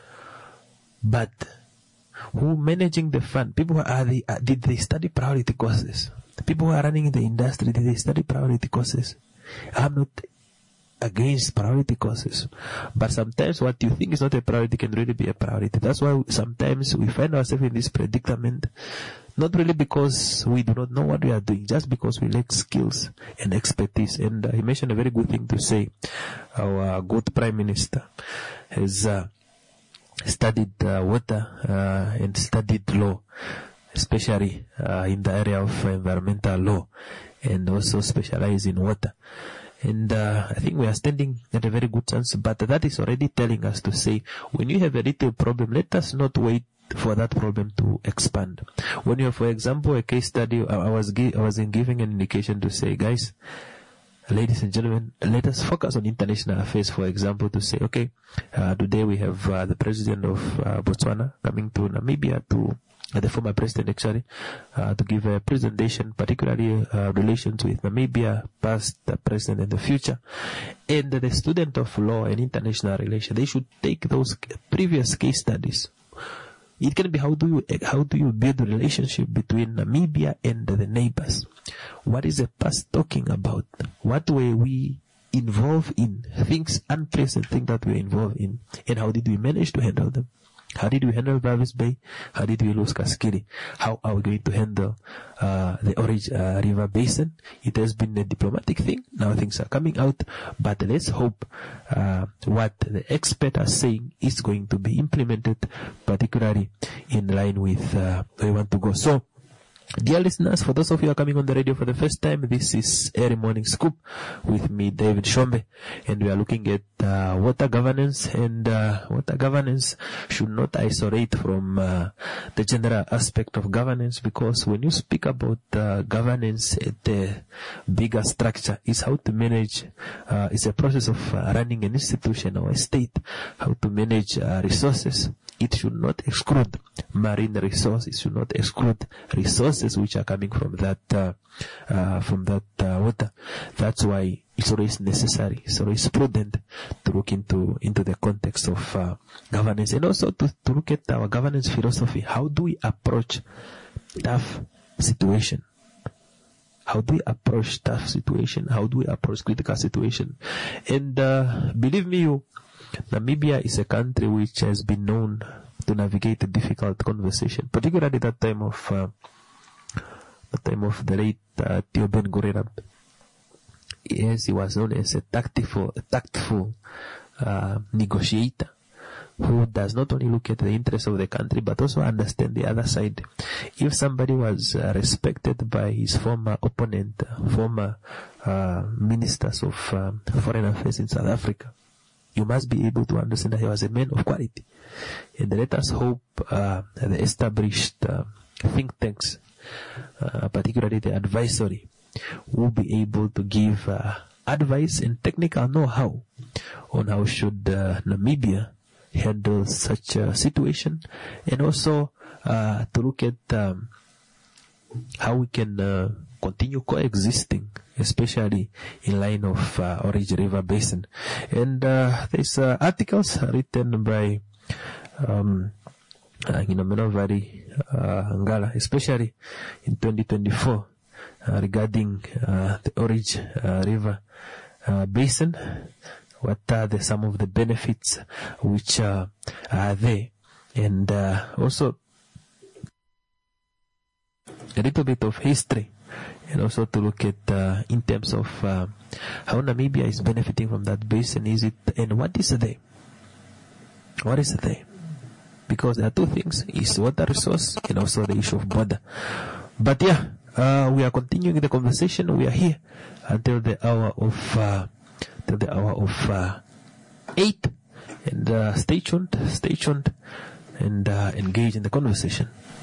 But who managing the fund? People who are they, uh, did they study priority courses? The people who are running the industry, did they study priority courses? I'm not against priority courses, but sometimes what you think is not a priority can really be a priority. That's why sometimes we find ourselves in this predicament. Not really because we do not know what we are doing, just because we lack skills and expertise. And uh, he mentioned a very good thing to say. Our uh, good Prime Minister has uh, studied uh, water uh, and studied law, especially uh, in the area of environmental law, and also specialized in water. And uh, I think we are standing at a very good chance, but that is already telling us to say, when you have a little problem, let us not wait for that problem to expand. When you have, for example, a case study, I was gi- I was giving an indication to say, guys, ladies and gentlemen, let us focus on international affairs. For example, to say, okay, uh, today we have uh, the president of uh, Botswana coming to Namibia to uh, the former president actually uh, to give a presentation, particularly uh, relations with Namibia, past, the present, and the future. And the student of law and international relations, they should take those previous case studies. It can be how do you how do you build a relationship between Namibia and the neighbors? What is the past talking about? What were we involved in? Things, unpleasant things that we were involved in, and how did we manage to handle them? How did we handle Bavis Bay? How did we lose Kaskili? How are we going to handle uh, the Orange uh, River Basin? It has been a diplomatic thing. Now things are coming out, but let's hope uh, what the experts are saying is going to be implemented, particularly in line with uh, where we want to go. So, dear listeners, for those of you who are coming on the radio for the first time, this is Early Morning Scoop with me, David Shombe, and we are looking at uh, water governance, and uh, water governance should not isolate from uh, the general aspect of governance, because when you speak about uh, governance at the bigger structure, is how to manage, uh, it's a process of uh, running an institution or a state, how to manage uh, resources. It should not exclude marine resources. It should not exclude resources which are coming from that uh, uh, from that uh, water. That's why it's always necessary, it's always prudent to look into into the context of uh, governance, and also to, to look at our governance philosophy. How do we approach tough situation? How do we approach tough situation? How do we approach critical situation? And uh, believe me, you. Namibia is a country which has been known to navigate a difficult conversation, particularly at that time of uh, the time of the late uh, Theo Ben Gurion. Yes, he was known as a tactful, a tactful uh, negotiator who does not only look at the interests of the country but also understand the other side. If somebody was uh, respected by his former opponent, uh, former uh, ministers of uh, foreign affairs in South Africa, you must be able to understand that he was a man of quality. And let us hope uh, the established uh, think tanks uh, particularly the advisory, will be able to give uh, advice and technical know-how on how should uh, Namibia handle such a situation, and also uh, to look at um, how we can uh, continue coexisting, especially in line of uh, Orange River Basin. And uh, there's uh, articles written by um, uh, Nginomenovali uh, Ngala, especially in twenty twenty-four, uh, regarding uh, the Orange uh, River uh, Basin. What are the, some of the benefits which uh, are there, and uh, also a little bit of history, and also to look at uh, in terms of uh, how Namibia is benefiting from that basin. Is it, and what is there? What is there? Because there are two things: is water resource and also the issue of border. But yeah, uh, we are continuing the conversation. We are here until the hour of uh, till the hour of uh, eight, and uh, stay tuned, stay tuned, and uh, engage in the conversation.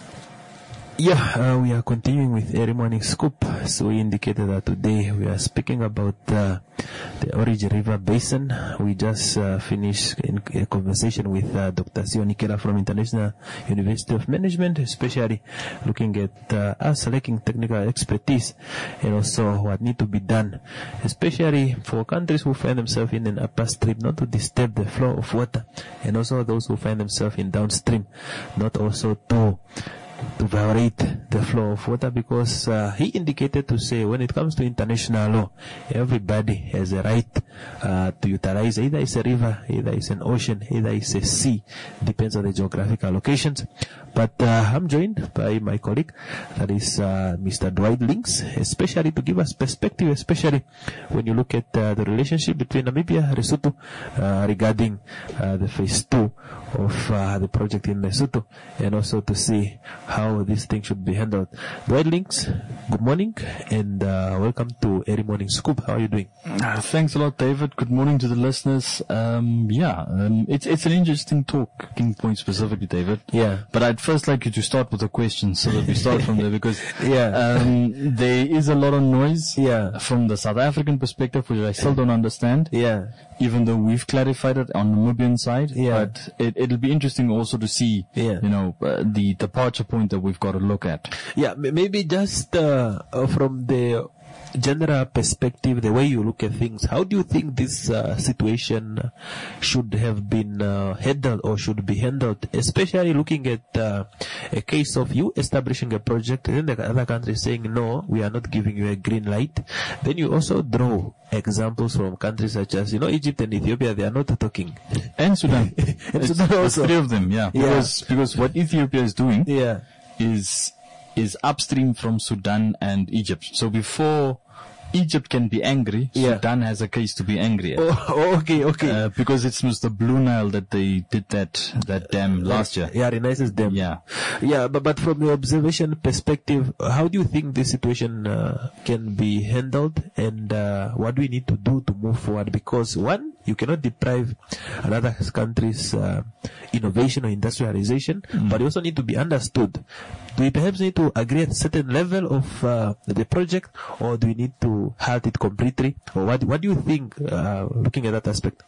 Yeah, uh, we are continuing with Early Morning Scoop. So we indicated that today we are speaking about uh, the Orange River Basin. We just uh, finished in a conversation with uh, Doctor Sionikela from International University of Management, especially looking at uh, us lacking technical expertise and also what need to be done, especially for countries who find themselves in an upper stream, not to disturb the flow of water, and also those who find themselves in downstream, not also to to violate the flow of water, because uh, he indicated to say when it comes to international law, everybody has a right uh, to utilize either it's a river, either it's an ocean, either it's a sea, depends on the geographical locations. But uh, I'm joined by my colleague, that is uh, Mister Dwight Links, especially to give us perspective, especially when you look at uh, the relationship between Namibia and Lesotho uh, regarding uh, the phase two of uh, the project in Lesotho, and also to see how this thing should be handled. Dwight Links, good morning, and uh, welcome to Early Morning Scoop. How are you doing? Uh, thanks a lot, David. Good morning to the listeners. Um, yeah, um, it's it's an interesting talk, King Point specifically, David. Yeah. But I'd first like you to start with a question so that we start from there, because yeah, um, there is a lot of noise yeah. from the South African perspective, which I still don't understand. Yeah. Even though we've clarified it on the Namibian side, yeah. but it, it'll be interesting also to see, yeah. you know, uh, the departure point that we've got to look at. Yeah, maybe just uh, from the general perspective, the way you look at things, how do you think this uh, situation should have been uh, handled or should be handled, especially looking at uh, a case of you establishing a project and then the other country saying, no, we are not giving you a green light. Then you also draw examples from countries such as, you know, Egypt and Ethiopia, they are not talking. And Sudan. and Sudan also. Three of them, yeah. yeah. Because, because what Ethiopia is doing yeah. is is upstream from Sudan and Egypt. So before Egypt can be angry, yeah. Sudan has a case to be angry at. Oh, okay, okay. Uh, because it's the Blue Nile that they did that that dam last year. Yeah, Renaissance dam. Yeah. Yeah, but, but from the observation perspective, how do you think this situation uh, can be handled, and uh, what do we need to do to move forward? Because one, you cannot deprive another country's uh, innovation or industrialization, mm. but you also need to be understood. Do we perhaps need to agree at a certain level of uh, the project, or do we need to halt it completely? Or what, what do you think, uh, looking at that aspect?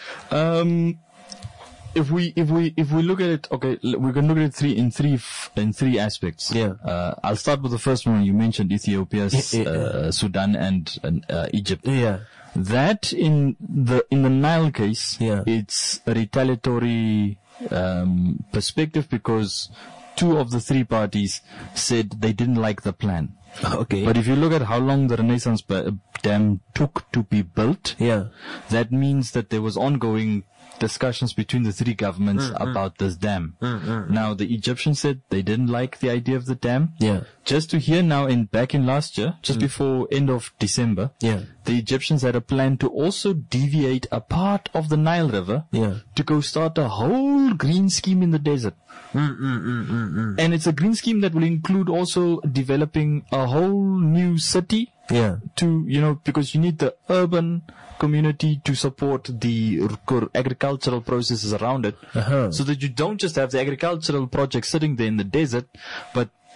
Um, if we if we if we look at it, okay, we can look at it three in three in three aspects. Yeah. Uh, I'll start with the first one. You mentioned Ethiopia, uh, Sudan, and, and uh, Egypt. Yeah. That in the in the Nile case, yeah. it's a retaliatory um, perspective, because two of the three parties said they didn't like the plan. Okay. But if you look at how long the Renaissance Dam took to be built, yeah, that means that there was ongoing discussions between the three governments mm, about mm. this dam. Mm, mm, now, the Egyptians said they didn't like the idea of the dam. Yeah. Just to hear now, in back in last year, just mm. before end of December, yeah, the Egyptians had a plan to also deviate a part of the Nile River, yeah, to go start a whole green scheme in the desert. Mm, mm, mm, mm, mm. And it's a green scheme that will include also developing a whole new city. Yeah. To, you know, because you need the urban community to support the agricultural processes around it. Uh-huh. So that you don't just have the agricultural project sitting there in the desert, but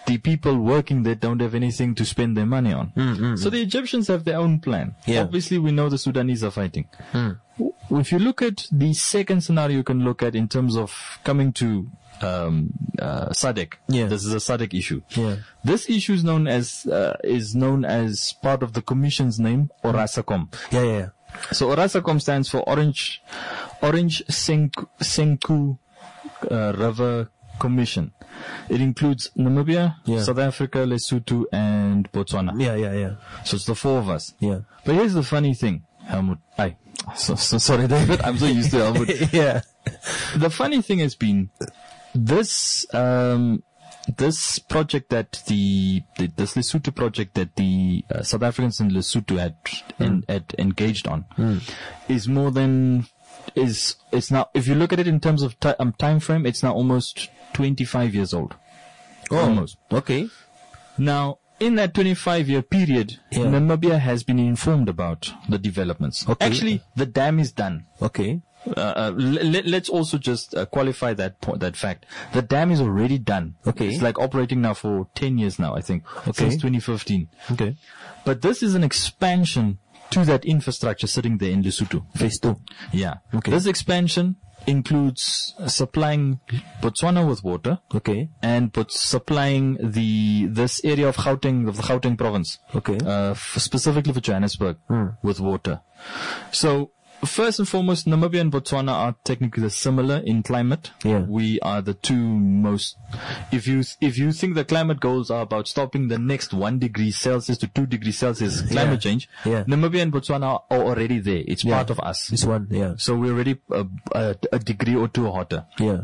the people working there don't have anything to spend their money on. Mm-hmm. So the Egyptians have their own plan. Yeah. Obviously, we know the Sudanese are fighting. Mm. If you look at the second scenario you can look at in terms of coming to um, uh, S A D C, Yeah. this is a S A D C issue. Yeah. This issue is known as uh, is known as part of the commission's name, Orasacom. Yeah, yeah, yeah. So Orasacom stands for Orange Orange Senku, Senku uh, River Commission. It includes Namibia, Yeah. South Africa, Lesotho, and Botswana. Yeah, yeah, yeah. So it's the four of us. Yeah. But here's the funny thing, Helmut. I, so, so sorry, David. I'm so used to Helmut. Yeah. The funny thing has been this um, this project that the, the this Lesotho project that the uh, South Africans in Lesotho had en, had engaged on is more than is it's now. If you look at it in terms of ti um, time frame, it's now almost twenty-five years old. Oh, Almost. Okay. Now, in that twenty-five year period, Yeah. Namibia has been informed about the developments. Okay. Actually, the dam is done. Okay. Uh, uh, let, let's also just uh, qualify that point, that fact. The dam is already done. Okay. It's like operating now for ten years now, I think. Okay. Since twenty fifteen. Okay. But this is an expansion to that infrastructure sitting there in Lesotho. Phase two. Yeah. Okay. This expansion includes supplying Botswana with water. Okay. And but supplying the this area of Gauteng, of the Gauteng province, Okay. uh, f- specifically for Johannesburg, Hmm. with water. So first and foremost, Namibia and Botswana are technically similar in climate. Yeah. We are the two most. If you if you think the climate goals are about stopping the next one degree Celsius to two degrees Celsius climate Yeah. change, Yeah. Namibia and Botswana are already there. It's Yeah. part of us. This one. Yeah. So we're already a, a, a degree or two hotter. Yeah.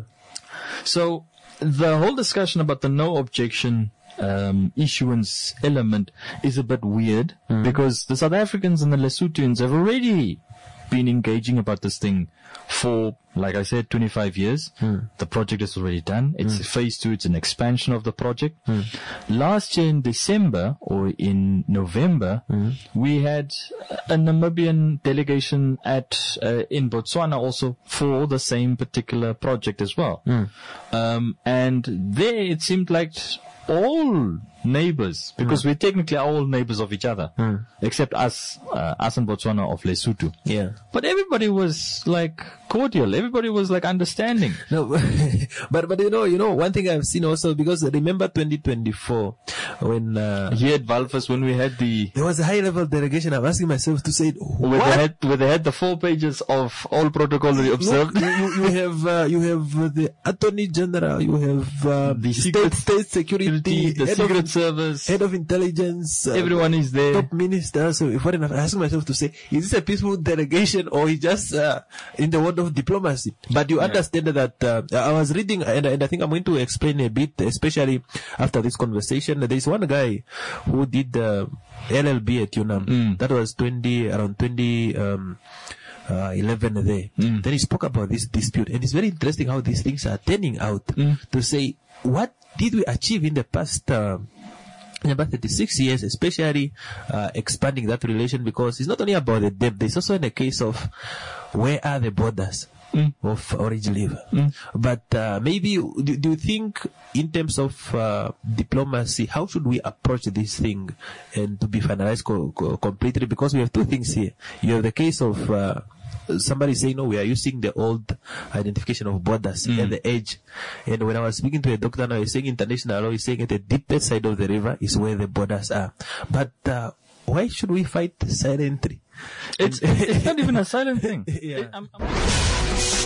So the whole discussion about the no objection um, issuance element is a bit weird because the South Africans and the Lesothians have already been engaging about this thing for, like I said, twenty-five years. The project is already done. It's phase two. It's an expansion of the project. Last year in December or in November, we had a Namibian delegation at uh, in Botswana also for the same particular project as well. Um, and there it seemed like all neighbors, because we're technically all neighbors of each other, except us, uh, us and Botswana of Lesotho. Yeah. But everybody was like cordial. Everybody was like understanding. No, but but you know you know one thing I've seen also, because remember twenty twenty-four when uh, Here at Valfas, when we had the there was a high level delegation, I'm asking myself to say where what? they had where they had the four pages of all protocol they observed. No, you, you have uh, you have uh, the Attorney General, you have uh, The state secret state security, the head secret of, service. head of intelligence, uh, Everyone is there. top minister. So if I'm asking myself to say, is this a peaceful delegation or is just uh, in the world of diplomacy? But you understand that uh, I was reading, and, and I think I'm going to explain a bit, especially after this conversation. There's one guy who did uh, L L B at UNAM. Mm. That was twenty around twenty. Um, Uh, eleven there. Mm. Then he spoke about this dispute, and it's very interesting how these things are turning out Mm. to say, what did we achieve in the past uh, in about thirty-six years, especially uh, expanding that relation, because it's not only about the depth, there's also in a case of where are the borders Mm. of Orange Liver. Mm. But uh, maybe, do, do you think in terms of uh, diplomacy, how should we approach this thing and to be finalized co- co- completely? Because we have two things here. You have the case of uh, somebody saying, no, we are using the old identification of borders Mm. and the edge. And when I was speaking to a doctor now, he's saying international law, he's saying at the deepest side of the river is where the borders are. But uh, why should we fight silently? It's, it's not even a silent thing. Yeah. It- I'm- I'm-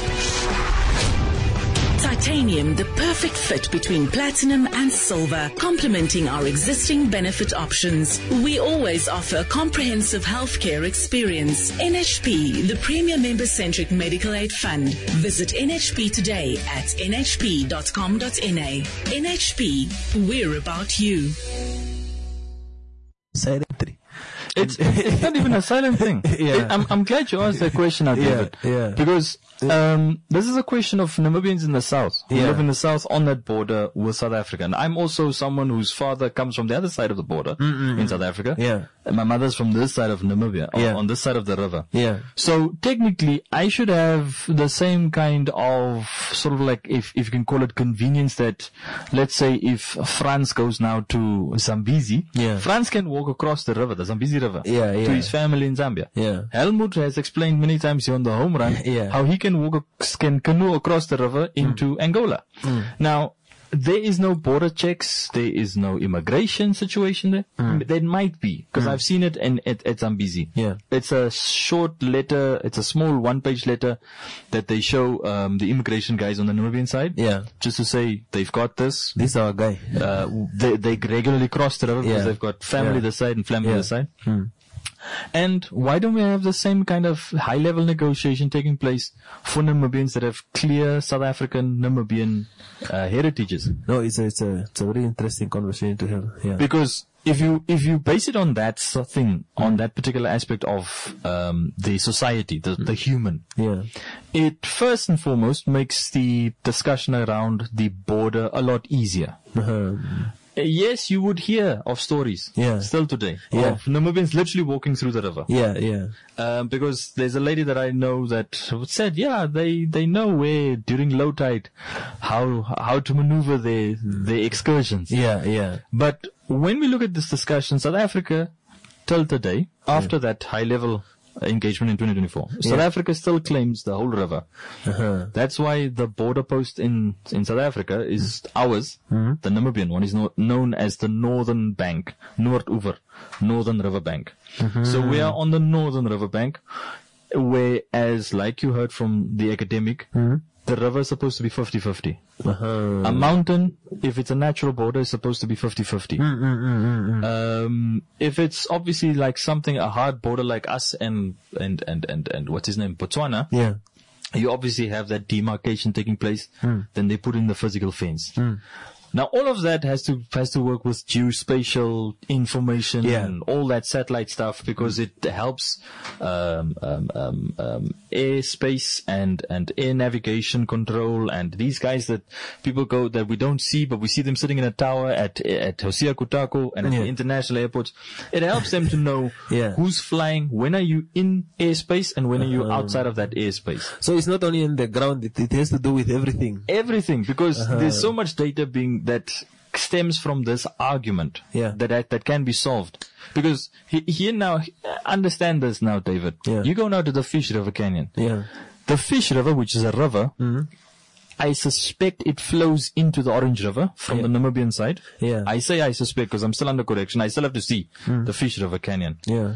Titanium, the perfect fit between platinum and silver, complementing our existing benefit options. We always offer comprehensive healthcare experience. N H P, the premier member-centric medical aid fund. Visit N H P today at n h p dot com dot n a. N H P, we're about you. Silently. It's, it's not even a silent thing. Yeah. It, I'm, I'm glad you asked that question out, Yeah, David. yeah. Because um, this is a question of Namibians in the south who Yeah. live in the south on that border with South Africa. And I'm also someone whose father comes from the other side of the border in South Africa. Yeah. And my mother's from this side of Namibia, on- Yeah. on this side of the river. Yeah. So technically, I should have the same kind of sort of like, if if you can call it convenience, that let's say if Franz goes now to Zambezi, Yeah. Franz can walk across the river, the Zambezi River, Yeah, to yeah. his family in Zambia. Yeah. Helmut has explained many times here on the home run Yeah. how he can walk, ac- can canoe across the river into Angola. Now, there is no border checks. There is no immigration situation there. There might be, because I've seen it in, at, at Zambezi. Yeah. It's a short letter. It's a small one-page letter that they show um, the immigration guys on the Namibian side. Yeah. Just to say they've got this. This is our guy. Uh, they, they regularly cross the river because Yeah. they've got family Yeah. this side and family Yeah. this side. And why don't we have the same kind of high-level negotiation taking place for Namibians that have clear South African Namibian uh, heritages? No, it's a, it's a, it's a very interesting conversation to have. Yeah. Because if you if you base it on that so- thing, on that particular aspect of um, the society, the, the human, Yeah. it first and foremost makes the discussion around the border a lot easier. Uh-huh. Uh, Yes, you would hear of stories Yeah. still today Yeah. of Namibians literally walking through the river. Yeah, yeah. Um, because there's a lady that I know that said, yeah, they, they know where during low tide how how to maneuver their their excursions. Yeah, yeah. But when we look at this discussion, South Africa till today, after that high level engagement in twenty twenty-four, South Africa still claims the whole river. Uh-huh. That's why the border post in, in South Africa is ours. The Namibian one is no, known as the Northern Bank, Noordoever, Northern River Bank. So we are on the Northern River Bank, whereas, like you heard from the academic, the river is supposed to be fifty-fifty. Uh-huh. A mountain, if it's a natural border, is supposed to be fifty-fifty. Um, if it's obviously like something, a hard border like us and, and, and, and, and what's his name, Botswana, Yeah. you obviously have that demarcation taking place. Then they put in the physical fence. Now, all of that has to has to work with geospatial information Yeah. and all that satellite stuff, because it helps um, um, um, um, airspace and and air navigation control. And these guys that people go that we don't see, but we see them sitting in a tower at at Hosea Kutako and at Yeah. the international airports. It helps them to know Yeah. who's flying, when are you in airspace, and when are you outside of that airspace. So it's not only in the ground, it, it has to do with everything. Everything, because there's so much data being that stems from this argument Yeah. that, that that can be solved. Because he- here now, understand this now, David. Yeah. You go now to the Fish River Canyon. Yeah. The Fish River, which is a river, I suspect it flows into the Orange River from the Namibian side. Yeah. I say I suspect because I'm still under correction. I still have to see the Fish River Canyon. Yeah.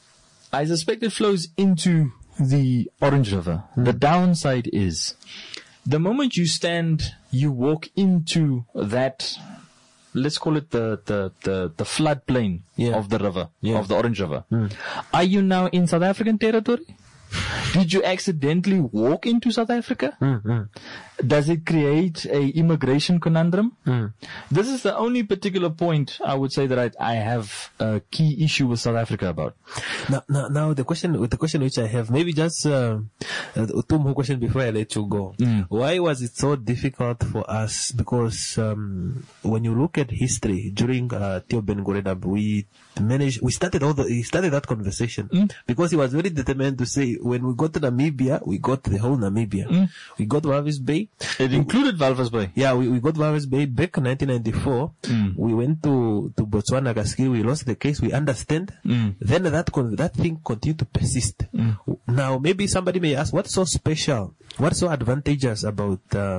I suspect it flows into the Orange River. The downside is the moment you stand, you walk into that, let's call it the, the, the, the floodplain Yeah. of the river, Yeah. of the Orange River. Are you now in South African territory? Did you accidentally walk into South Africa? Does it create a immigration conundrum? This is the only particular point I would say that I, I have a key issue with South Africa about. Now, now, now the question, the question which I have, maybe just uh, uh, two more questions before I let you go. Why was it so difficult for us? Because um, when you look at history during uh, Theo Ben Goredab, we managed, we started all the, he started that conversation because he was very determined to say, when we got to Namibia, we got the whole Namibia. We got Walvis Bay. It included Walvis Bay. Yeah, we, we got Walvis Bay back in nineteen ninety-four. We went to, to Botswana, Gaskiri. We lost the case. We understand. Then that con- that thing continued to persist. Now, maybe somebody may ask, what's so special? What's so advantageous about uh,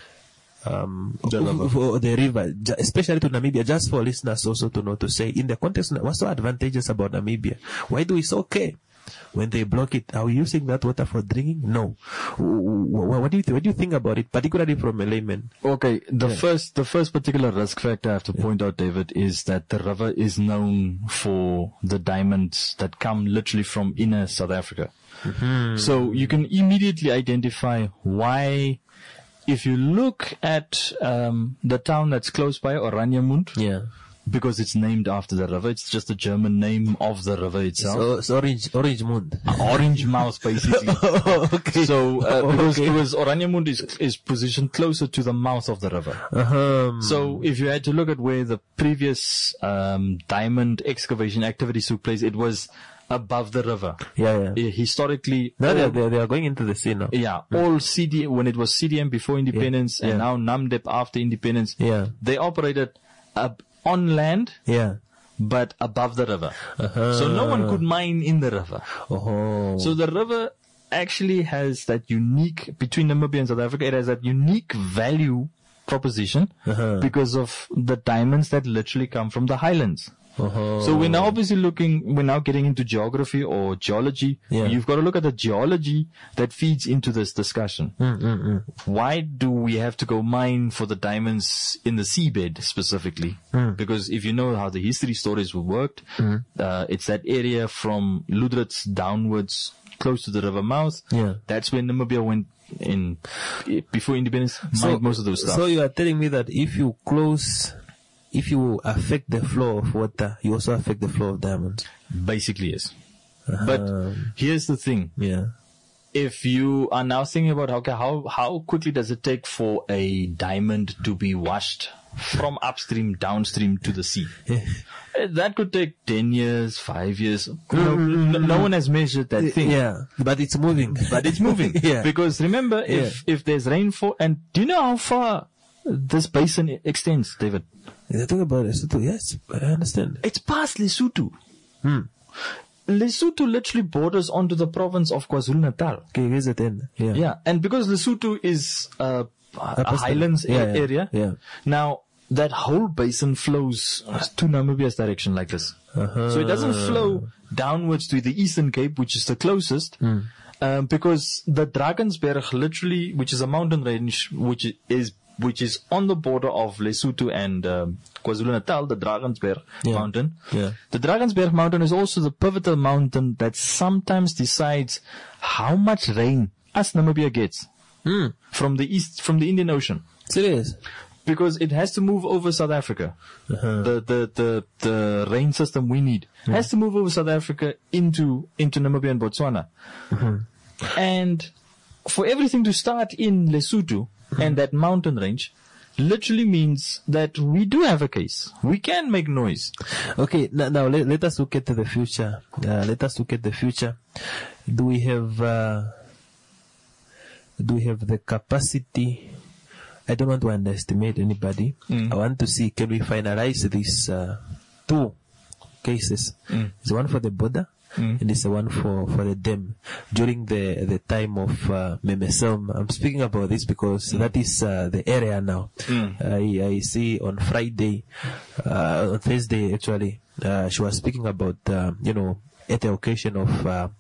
um, The river. for the river, ju- especially to Namibia? Just for listeners also to know, to say, in the context, what's so advantageous about Namibia? Why do we say okay? When they block it, are we using that water for drinking? No. Wh- wh- What do you th- what do you think about it, particularly from a layman? Okay, the first the first particular risk factor I have to point out, David, is that the river is known for the diamonds that come literally from inner South Africa. So you can immediately identify why. If you look at um, the town that's close by, Oraniemund, Yeah. because it's named after the river. It's just a German name of the river itself. So it's Orange, Orange Mund. Orange Mouth, basically. Okay. So, uh, because Okay. it was Oranjemund is, is positioned closer to the mouth of the river. Uh-huh. So, if you had to look at where the previous um, diamond excavation activities took place, it was above the river. Yeah, yeah. Uh, Historically, Now all- they are, they are- they are going into the sea now. yeah, all C D when it was C D M before independence, Yeah. and now NAMDEP after independence, Yeah. they operated up on land, Yeah. but above the river. Uh-huh. So no one could mine in the river. Oh. So the river actually has that unique, between Namibia and South Africa, it has that unique value proposition Uh-huh. because of the diamonds that literally come from the highlands. Uh-huh. So we're now obviously looking, we're now getting into geography or geology. Yeah. You've got to look at the geology that feeds into this discussion. Mm, mm, mm. Why do we have to go mine for the diamonds in the seabed specifically? Mm. Because if you know how the history stories were worked, Mm. uh, it's that area from Ludritz downwards, close to the river mouth. Yeah. That's where Namibia went in, before independence, mined most of those stuff. So you are telling me that if you close, if you affect the flow of water, you also affect the flow of diamonds. Basically, yes. Uh-huh. But here's the thing. Yeah. If you are now thinking about, okay, how, how quickly does it take for a diamond to be washed from upstream, downstream to the sea? Eh, That could take ten years, five years. No, no, no one has measured that thing. Yeah, but it's moving. But it's moving. Yeah. Because remember, if, if there's rainfall, and do you know how far this basin extends, David? They're talking about Lesotho. Yes, I understand. It's past Lesotho. Hmm. Lesotho literally borders onto the province of KwaZulu-Natal. Okay, here's the thing. Yeah. Yeah, and because Lesotho is uh, a Upper highlands yeah, a- yeah, area, yeah. now that whole basin flows to Namibia's direction like this. Uh-huh. So it doesn't flow downwards to the Eastern Cape, which is the closest, Mm. um, because the Drakensberg literally, which is a mountain range, which is which is on the border of Lesotho and um, KwaZulu-Natal, the Drakensberg Yeah. mountain. Yeah. The Drakensberg mountain is also the pivotal mountain that sometimes decides how much rain us Namibia gets Mm. from the east, from the Indian Ocean. Serious? Because it has to move over South Africa. Uh-huh. The, the, the, the rain system we need has to move over South Africa into, into Namibia and Botswana. Mm-hmm. And for everything to start in Lesotho and that mountain range literally means that we do have a case. We can make noise. Okay, now, now let, let us look at the future. Uh, let us look at the future. Do we have, uh, do we have the capacity? I don't want to underestimate anybody. Mm. I want to see, can we finalize these uh, two cases? Mm. It's one for the border, Mm. and it's the one for, for the dam during the, the time of uh, Memeselm. I'm speaking about this because that is uh, the area now. Mm. I, I see on Friday, uh, on Thursday actually, uh, she was speaking about, uh, you know, at the occasion of uh,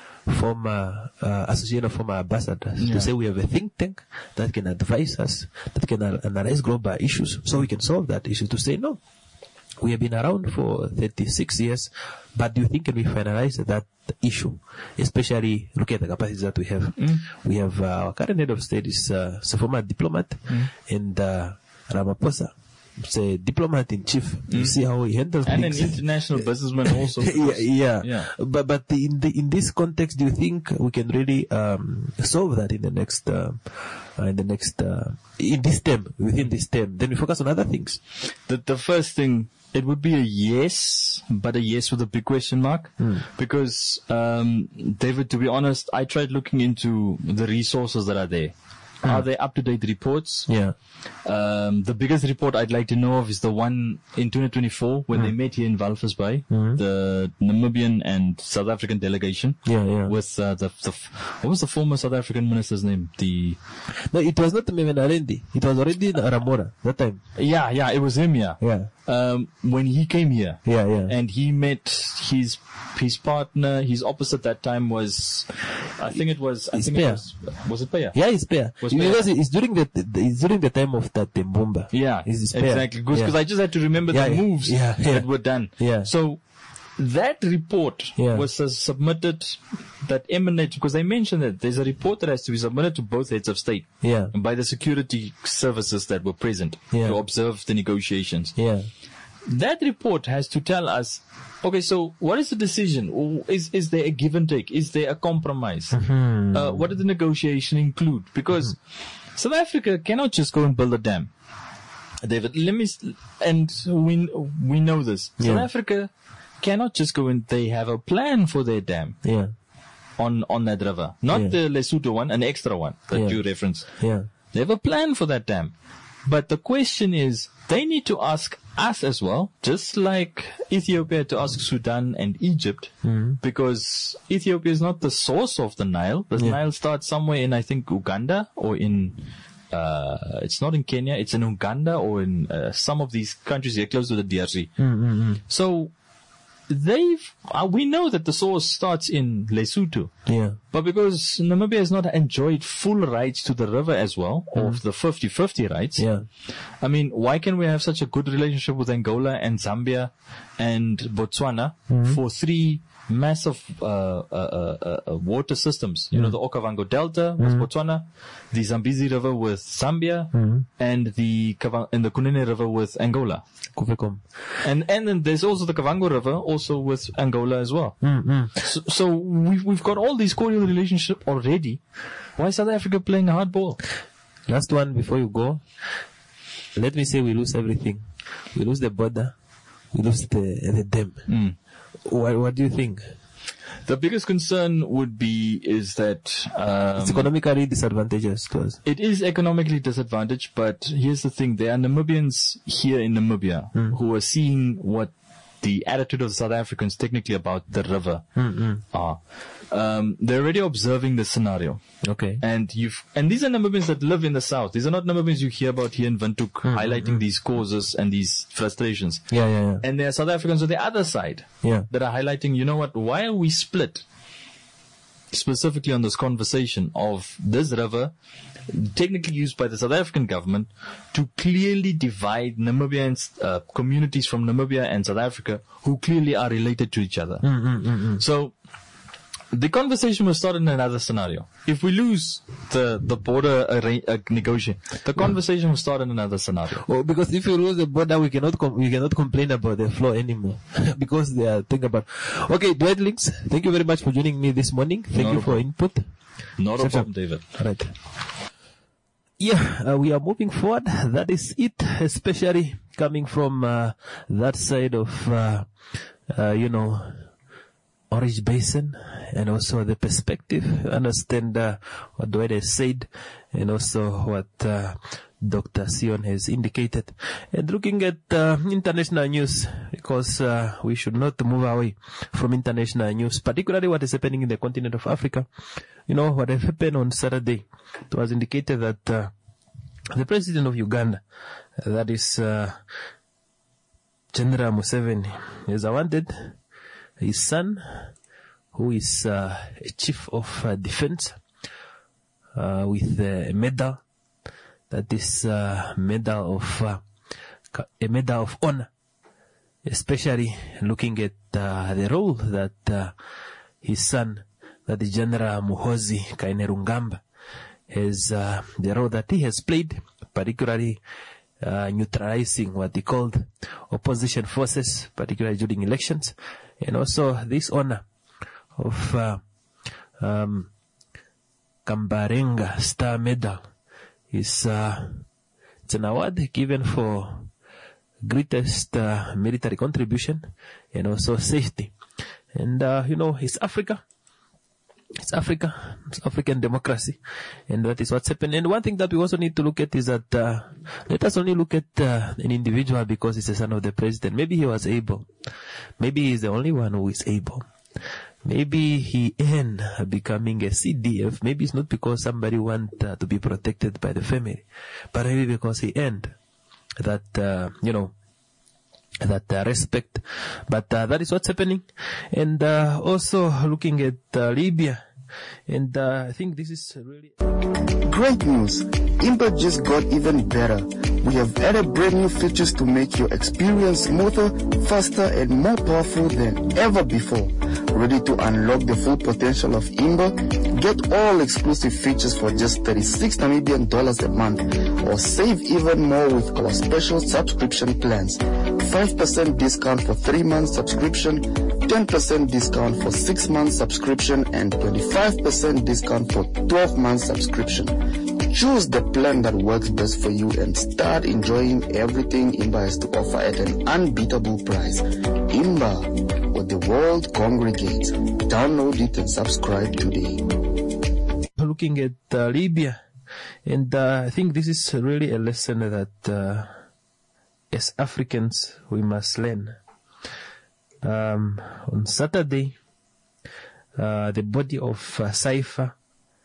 former uh, association of former ambassadors Yeah. to say we have a think tank that can advise us, that can uh, analyze global issues, so we can solve that issue. To say no, we have been around for thirty-six years, but do you think can we finalize that issue? Especially look at the capacities that we have. Mm. We have uh, our current head of state is uh, a former diplomat, Mm. and uh, Ramaphosa. It's a diplomat in chief. You see how he handles And an things. international businessman also. yeah, yeah. Yeah. But but in the in this context, do you think we can really um, solve that in the next uh, uh, in the next uh, in this term, within this term? Then we focus on other things. The, the first thing, it would be a yes, but a yes with a big question mark. Mm. Because, um, David, to be honest, I tried looking into the resources that are there. Are there up-to-date reports? Yeah. Um, the biggest report I'd like to know of is the one in twenty twenty-four when they met here in Walvis Bay, Mm. the Namibian and South African delegation. Yeah, yeah. With uh, the, the what was the former South African minister's name? The No, it was not Mevenalendi. It was already Ramora that time. yeah, yeah, it was him. Yeah, Yeah. um, when he came here. Yeah, yeah. And he met his his partner. His opposite that time was, I think it was. I It's think it Peya. was. Was it Peya? Yeah, it's fair. Was Because fair. it's during the it's during the time of that Mbumba. Yeah, It's- it's fair. exactly. Because Yeah. I just had to remember Yeah, the yeah. moves Yeah, yeah. that were done. Yeah. So that report Yeah. was uh, submitted, that emanates, because they mentioned that there's a report that has to be submitted to both heads of state Yeah. and by the security services that were present Yeah. to observe the negotiations. Yeah. that report has to tell us, okay, so what is the decision? Is is there a give and take? Is there a compromise? Mm-hmm. Uh, what does the negotiation include? Because mm-hmm. South Africa cannot just go and build a dam. David, let me, and we we know this. Yeah. South Africa cannot just go and they have a plan for their dam. Yeah. On on that river, not yeah. the Lesotho one, an extra one that yeah. you reference. Yeah. They have a plan for that dam. But the question is, they need to ask us as well, just like Ethiopia had to ask Sudan and Egypt, mm-hmm. because Ethiopia is not the source of the Nile. The yeah. Nile starts somewhere in, I think, Uganda or in, uh, it's not in Kenya, it's in Uganda or in uh, some of these countries here close to the D R C. Mm-hmm. So, they've, uh, we know that the source starts in Lesotho. Yeah. But because Namibia has not enjoyed full rights to the river as well, mm. of the fifty-fifty rights. Yeah. I mean, why can we have such a good relationship with Angola and Zambia and Botswana mm. for three massive uh, uh, uh, uh, water systems? You mm. know, the Okavango Delta with mm. Botswana, the Zambezi River with Zambia, mm. and the Kav- and the Kunene River with Angola. Kuvekom. And and then there's also the Kavango River, also with Angola as well. Mm-hmm. So, so we've we've got all these cordial relationship already. Why is South Africa playing a hardball? Last one before you go. Let me say we lose everything. We lose the border. We lose the the dam. Mm. What what do you think? The biggest concern would be is that um, it's economically disadvantageous to us. It is economically disadvantaged, but here's the thing: there are Namibians here in Namibia mm. who are seeing what the attitude of the South Africans technically about the river mm-hmm. are. Um, they're already observing the scenario. Okay. And you've, and these are Namibians that live in the south. These are not Namibians you hear about here in Windhoek mm-hmm. highlighting these causes and these frustrations. Yeah, yeah, yeah. And there are South Africans on the other side yeah. that are highlighting, you know what, why are we split? Specifically on this conversation of this river, technically used by the South African government to clearly divide Namibians, uh, communities from Namibia and South Africa who clearly are related to each other. Mm-hmm. So, the conversation will start in another scenario. If we lose the, the border arra- uh, negotiation, the conversation will start in another scenario. Well, because if you lose the border, we cannot com- we cannot complain about the flow anymore because they are thinking about. Okay, Dwight Links, thank you very much for joining me this morning. Thank Not you for input. Not a problem, David. All right. Yeah, uh, we are moving forward. That is it, especially coming from uh, that side of, uh, uh, you know, Orange Basin, and also the perspective. Understand uh, what Dwight has said, and also what uh, Doctor Sion has indicated. And looking at uh, international news, because uh, we should not move away from international news, particularly what is happening in the continent of Africa. You know, what happened on Saturday, it was indicated that uh, the president of Uganda, uh, that is uh, General Museveni, is wanted his son, who is uh, a chief of uh, defense, uh, with a medal, that is uh, medal of uh, a medal of honor, especially looking at uh, the role that uh, his son, that is General Muhoozi Kainerugaba, has uh, the role that he has played, particularly uh, neutralizing what he called opposition forces, particularly during elections. And also this honor of uh, um, Kambarenga Star Medal is uh, it's an award given for greatest uh, military contribution and also safety. And uh, you know, it's Africa. It's Africa. It's African democracy. And that is what's happened. And one thing that we also need to look at is that uh, let us only look at uh, an individual because he's the son of the president. Maybe he was able. Maybe he's the only one who is able. Maybe he earned becoming a C D F. Maybe it's not because somebody want uh, to be protected by the family, but maybe because he earned that, uh, you know, that uh, respect. But uh, that is what's happening. And uh, also looking at uh, Libya, And uh, I think this is really... Great news! Imba just got even better. We have added brand new features to make your experience smoother, faster, and more powerful than ever before. Ready to unlock the full potential of Imba? Get all exclusive features for just thirty-six Namibian dollars a month, or save even more with our special subscription plans. five percent discount for three months subscription, ten percent discount for six months subscription, and twenty-five percent discount for twelve months subscription. Choose the plan that works best for you and start enjoying everything Imba has to offer at an unbeatable price. Imba, where the world congregates. Download it and subscribe today. Looking at uh, Libya, and uh, I think this is really a lesson that uh, as Africans we must learn. Um, on Saturday, uh, the body of uh, Saifa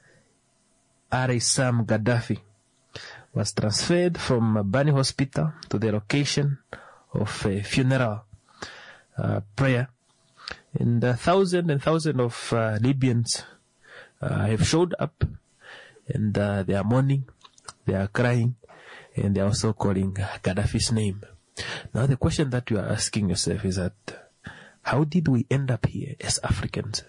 Arisam Gaddafi was transferred from Bani Hospital to the location of a funeral uh, prayer. And uh, thousands and thousands of uh, Libyans uh, have showed up, and uh, they are mourning, they are crying, and they are also calling Gaddafi's name. Now the question that you are asking yourself is that, how did we end up here as Africans?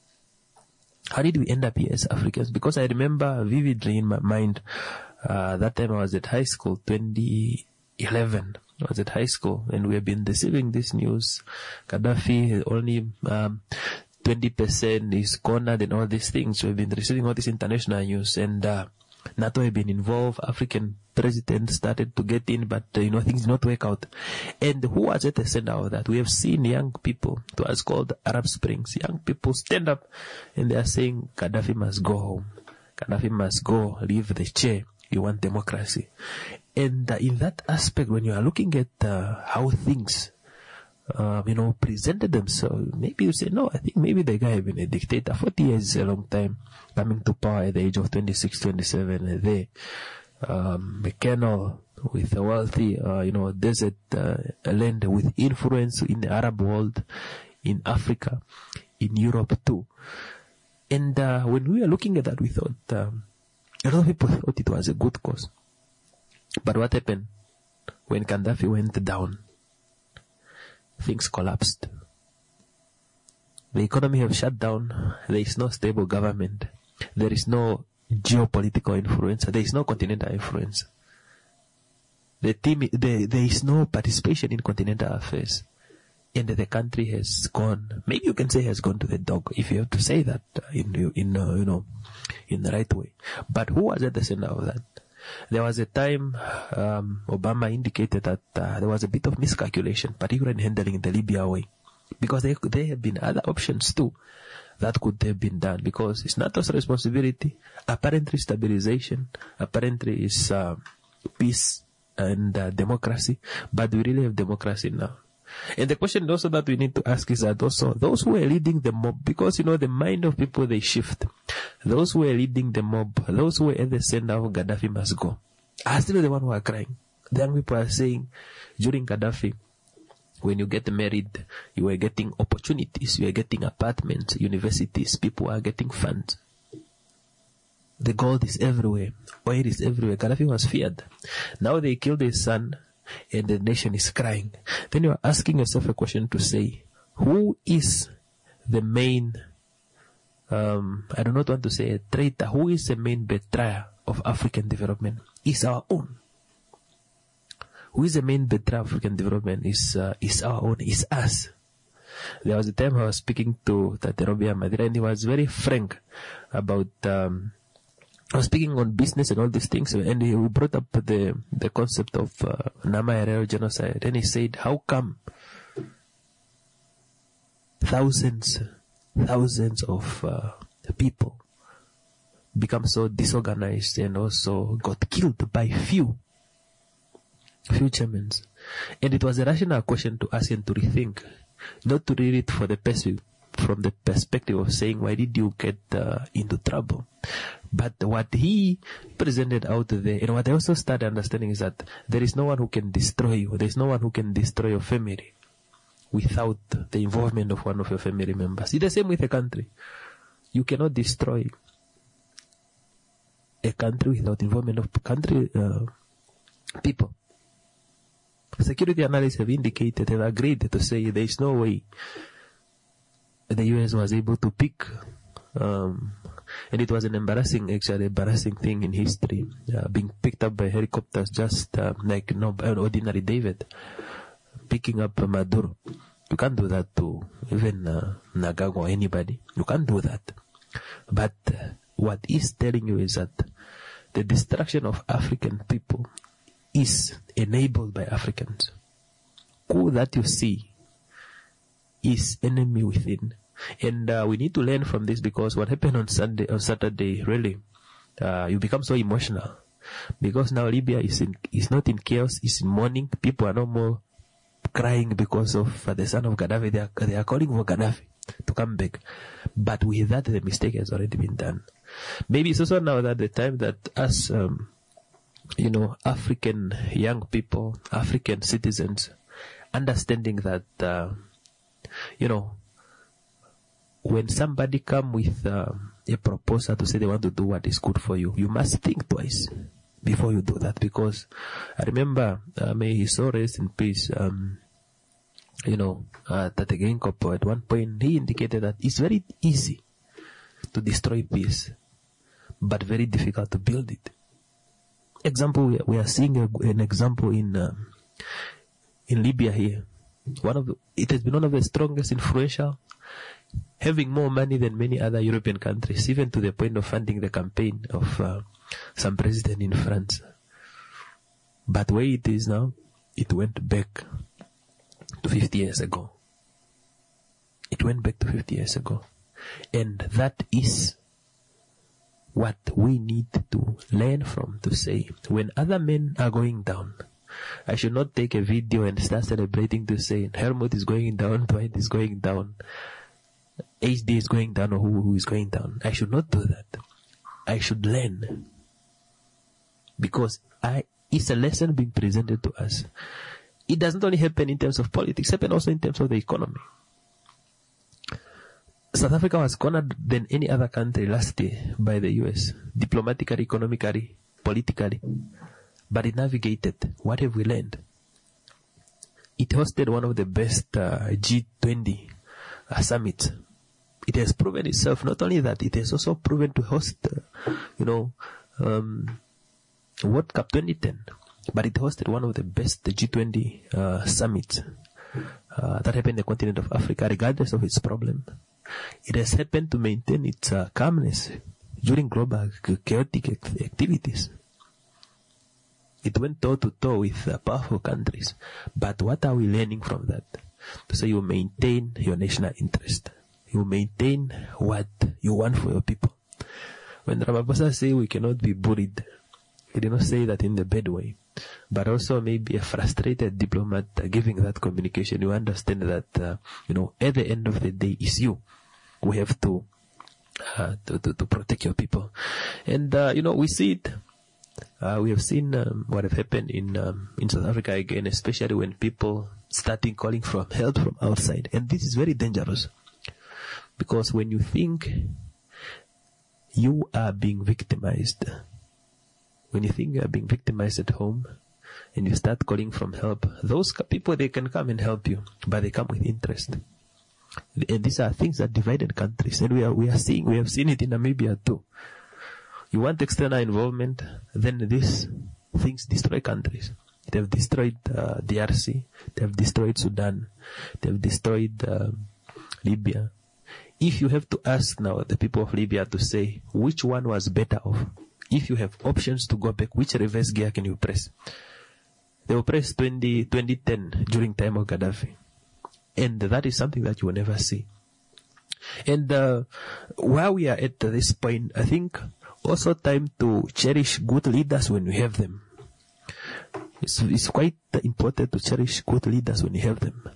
How did we end up here as Africans? Because I remember vividly in my mind, uh, that time I was at high school, twenty eleven. I was at high school, and we have been receiving this news. Gaddafi only um, twenty percent is cornered and all these things. We've been receiving all this international news, and uh, NATO have been involved. African president started to get in, but uh, you know, things did not work out. And who was at the center of that? We have seen young people, it was called Arab Springs. Young people stand up and they are saying Gaddafi must go home. Gaddafi must go, leave the chair. You want democracy. And uh, in that aspect, when you are looking at uh, how things uh, you know, presented themselves, maybe you say, no, I think maybe the guy has been a dictator. forty years is a long time. Coming to power at the age of twenty-six, twenty-seven, there. Um, a colonel with a wealthy, uh, you know, desert uh, land with influence in the Arab world, in Africa, in Europe too. And uh, when we were looking at that, we thought, um, a lot of people thought it was a good cause. But what happened when Gaddafi went down? Things collapsed. The economy have shut down. There is no stable government. There is no geopolitical influence. There is no continental influence. The team, the, there is no participation in continental affairs. And the country has gone, maybe you can say has gone to the dog, if you have to say that in, in uh, you know, in the right way. But who was at the center of that? There was a time um, Obama indicated that uh, there was a bit of miscalculation, particularly in handling the Libya way. Because there, there have been other options too that could have been done, because it's NATO's responsibility. Apparently stabilization, apparently is uh, peace and uh, democracy, but we really have democracy now. And the question also that we need to ask is that also those who are leading the mob, because you know the mind of people, they shift. Those who are leading the mob, those who are at the center of Gaddafi must go, are still the one who are crying. The young people are saying during Gaddafi, when you get married, you are getting opportunities, you are getting apartments, universities, people are getting funds. The gold is everywhere, oil is everywhere. Gaddafi was feared. Now they killed his son, and the nation is crying. Then you are asking yourself a question to say, who is the main, um, I do not want to say a traitor, who is the main betrayer of African development? Is our own. Who is the main betrayer of African development? Is uh, is our own, is us. There was a time I was speaking to Taterobia Madira, and he was very frank about, um, I was speaking on business and all these things, and he brought up the the concept of uh, Nama Herero genocide. And he said, how come thousands, thousands of uh, people become so disorganized and also got killed by few, few Germans? And it was a rational question to ask and to rethink, not to read it for the perspective, from the perspective of saying, why did you get uh, into trouble? But what he presented out there, and what I also started understanding, is that there is no one who can destroy you. There is no one who can destroy your family without the involvement of one of your family members. It's the same with a country. You cannot destroy a country without involvement of country uh, people. Security analysts have indicated, have agreed to say there is no way the U S was able to pick, um, and it was an embarrassing, actually embarrassing thing in history, uh, being picked up by helicopters just uh, like no an ordinary David picking up uh, Maduro. You can't do that to even uh, Nagago or anybody. You can't do that. But uh, what he's telling you is that the destruction of African people is enabled by Africans. Who that you see is enemy within. And uh, we need to learn from this, because what happened on Sunday, on Saturday, really, uh, you become so emotional. Because now Libya is in, is not in chaos, it's in mourning. People are no more crying because of uh, the son of Gaddafi. They are, they are calling for Gaddafi to come back. But with that, the mistake has already been done. Maybe it's also now that the time that us, um, you know, African young people, African citizens, understanding that, uh, you know, when somebody come with uh, a proposal to say they want to do what is good for you, you must think twice before you do that. Because I remember, uh, may his soul rest in peace, um, you know, uh, Tate Geingob, at one point he indicated that it's very easy to destroy peace, but very difficult to build it. Example, we are, we are seeing a, an example in um, in Libya here. One of the, it has been one of the strongest, influential, having more money than many other European countries, even to the point of funding the campaign of uh, some president in France. But where it is now, it went back to fifty years ago. It went back to fifty years ago. And that is what we need to learn from, to say, when other men are going down, I should not take a video and start celebrating to say, Helmut is going down, Dwight is going down, H D is going down, or who, who is going down. I should not do that. I should learn. Because I, it's a lesson being presented to us. It doesn't only happen in terms of politics, it happens also in terms of the economy. South Africa was cornered than any other country last year by the U S, diplomatically, economically, politically. But it navigated. What have we learned? It hosted one of the best uh, G twenty uh, summits. It has proven itself. Not only that, it has also proven to host, uh, you know, um, World Cup twenty ten. But it hosted one of the best G twenty uh, summits uh, that happened in the continent of Africa, regardless of its problem. It has happened to maintain its uh, calmness during global chaotic activities. It went toe to toe with uh, powerful countries. But what are we learning from that? To say you maintain your national interest. You maintain what you want for your people. When Ramaphosa say we cannot be bullied, he did not say that in the bad way. But also maybe a frustrated diplomat uh, giving that communication, you understand that, uh, you know, at the end of the day, it's you who have to, uh, to, to, to protect your people. And, uh, you know, we see it. Uh, we have seen um, what have happened in um, in South Africa again, especially when people starting calling for help from outside. And this is very dangerous. Because when you think you are being victimized, when you think you are being victimized at home, and you start calling from help, those people, they can come and help you, but they come with interest. And these are things that divided countries. And we are, we are seeing, we have seen it in Namibia too. You want external involvement, then these things destroy countries. They have destroyed uh, D R C, they have destroyed Sudan, they have destroyed uh, Libya. If you have to ask now the people of Libya to say which one was better off, if you have options to go back, which reverse gear can you press? They will press twenty, twenty ten during time of Gaddafi. And that is something that you will never see. And uh, while we are at this point, I think also time to cherish good leaders when we have them. It's, it's quite important to cherish good leaders when you have them.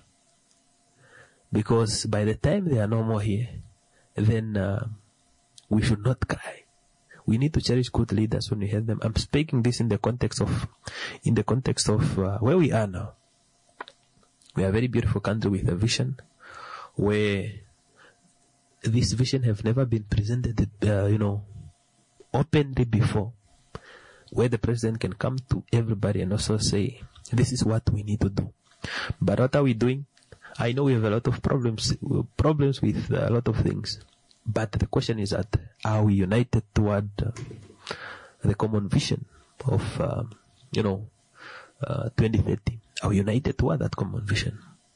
Because by the time they are no more here, then uh, we should not cry. We need to cherish good leaders when we have them. I'm speaking this in the context of, in the context of uh, where we are now. We are a very beautiful country with a vision, where this vision have never been presented, uh, you know, openly before, where the president can come to everybody and also say, this is what we need to do. But what are we doing? I know we have a lot of problems, problems with a lot of things. But the question is that, are we united toward uh, the common vision of, uh, you know, uh, twenty thirty? Are we united toward that common vision?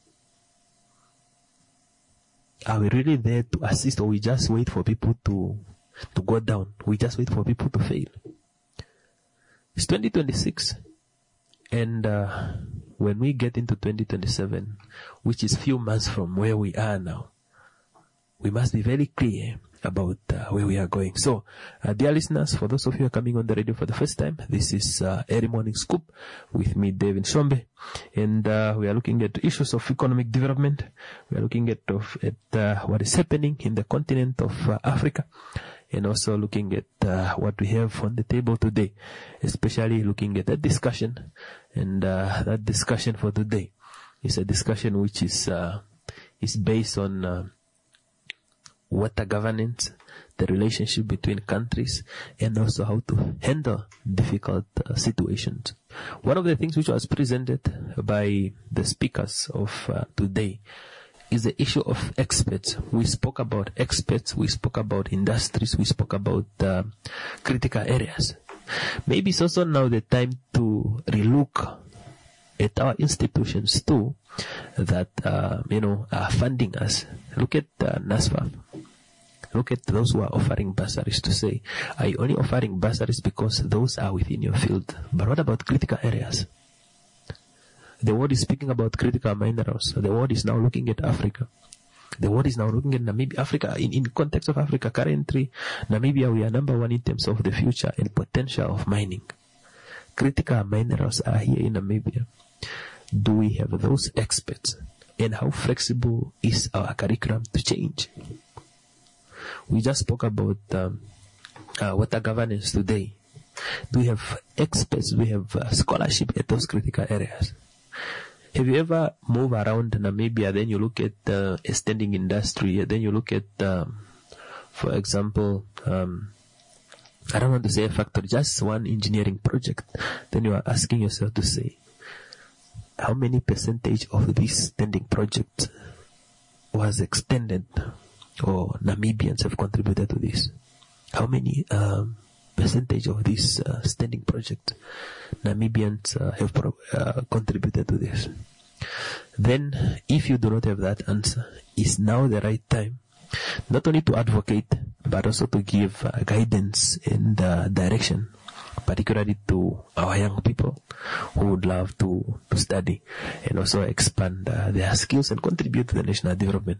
Are we really there to assist, or we just wait for people to to go down? We just wait for people to fail. It's twenty twenty-six, and uh, when we get into twenty twenty-seven, which is few months from where we are now, we must be very clear about uh, where we are going. So, uh, dear listeners, for those of you who are coming on the radio for the first time, this is uh, Early Morning Scoop with me, David Shombe, and uh, we are looking at issues of economic development. We are looking at of, at uh, what is happening in the continent of uh, Africa, and also looking at uh, what we have on the table today, especially looking at that discussion. And uh, that discussion for today is a discussion which is uh, is based on uh, water governance, the relationship between countries, and also how to handle difficult uh, situations. One of the things which was presented by the speakers of uh, today is the issue of experts. We spoke about experts, we spoke about industries, we spoke about uh, critical areas. Maybe it's also now the time to relook at our institutions too that, uh, you know, are funding us. Look at uh, NASFAF. Look at those who are offering bursaries to say, are you only offering bursaries because those are within your field? But what about critical areas? The world is speaking about critical minerals. The world is now looking at Africa. The world is now looking at Namibia. Africa, in, in context of Africa, currently, Namibia, we are number one in terms of the future and potential of mining. Critical minerals are here in Namibia. Do we have those experts? And how flexible is our curriculum to change? We just spoke about um, uh, water governance today. Do we have experts? Do we have uh, scholarship at those critical areas? Have you ever moved around Namibia, then you look at uh, a standing industry, then you look at, um, for example, um, I don't want to say a factory, just one engineering project, then you are asking yourself to say, how many percentage of this standing project was extended, or Namibians have contributed to this? How many um, percentage of this uh, standing project Namibians uh, have pro- uh, contributed to this? Then, if you do not have that answer, is now the right time not only to advocate, but also to give uh, guidance and uh, direction, particularly to our young people who would love to, to study and also expand uh, their skills and contribute to the national development.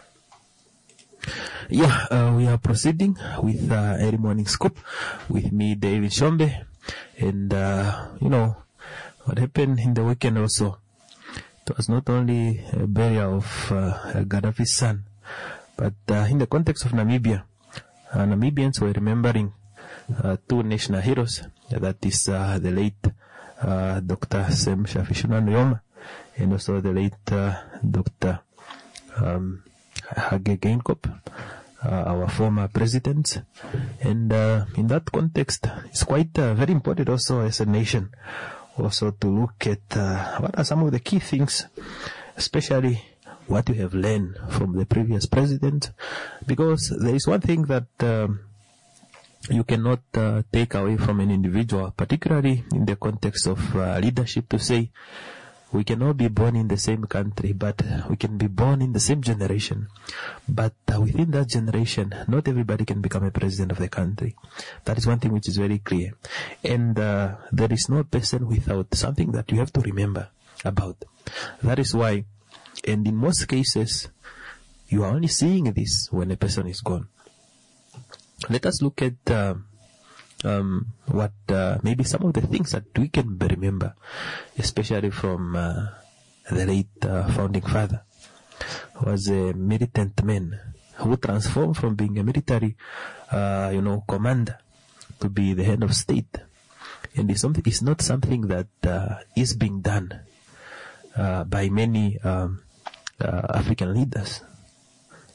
Yeah, uh, we are proceeding with uh, Early Morning Scoop with me, David Shombe, and uh, you know what happened in the weekend also. It was not only a burial of uh, Gaddafi's son, but uh, in the context of Namibia, uh, Namibians were remembering uh, two national heroes. That is uh, the late uh, Doctor Sam Shafishuna Nujoma, and also the late uh, Doctor Um, Hage Geingob, uh, our former president. And uh, in that context, it's quite uh, very important also as a nation also to look at uh, what are some of the key things, especially what you have learned from the previous president, because there is one thing that um, you cannot uh, take away from an individual, particularly in the context of uh, leadership, to say we cannot be born in the same country, but we can be born in the same generation. But uh, within that generation, not everybody can become a president of the country. That is one thing which is very clear. And uh, there is no person without something that you have to remember about. That is why, and in most cases, you are only seeing this when a person is gone. Let us look at uh, um, what uh, maybe some of the things that we can remember, especially from uh, the late uh, founding father. Was a militant man who transformed from being a military, uh, you know, commander to be the head of state. And it's, something, it's not something that uh, is being done uh, by many um, uh, African leaders.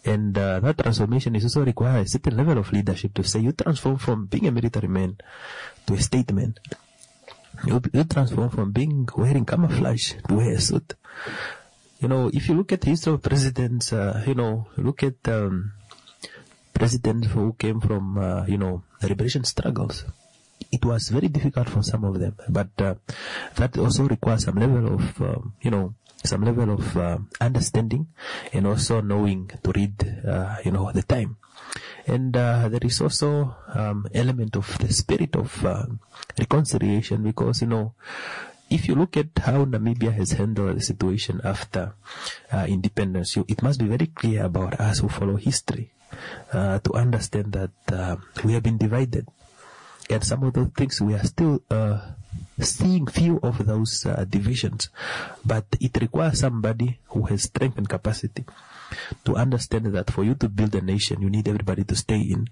And uh, that transformation is also require a certain level of leadership to say you transform from being a military man to a statesman. You, you transform from being wearing camouflage to wear a suit. You know, if you look at the history of presidents, uh, you know, look at um, presidents who came from, uh, you know, the liberation struggles. It was very difficult for some of them, but uh, that also requires some level of, um, you know, some level of uh, understanding and also knowing to read, uh, you know, the time. And uh, there is also um, element of the spirit of uh, reconciliation, because, you know, if you look at how Namibia has handled the situation after uh, independence, you, it must be very clear about us who follow history uh, to understand that uh, we have been divided. And some of those things we are still uh, seeing few of those uh, divisions, but it requires somebody who has strength and capacity to understand that for you to build a nation, you need everybody to stay in.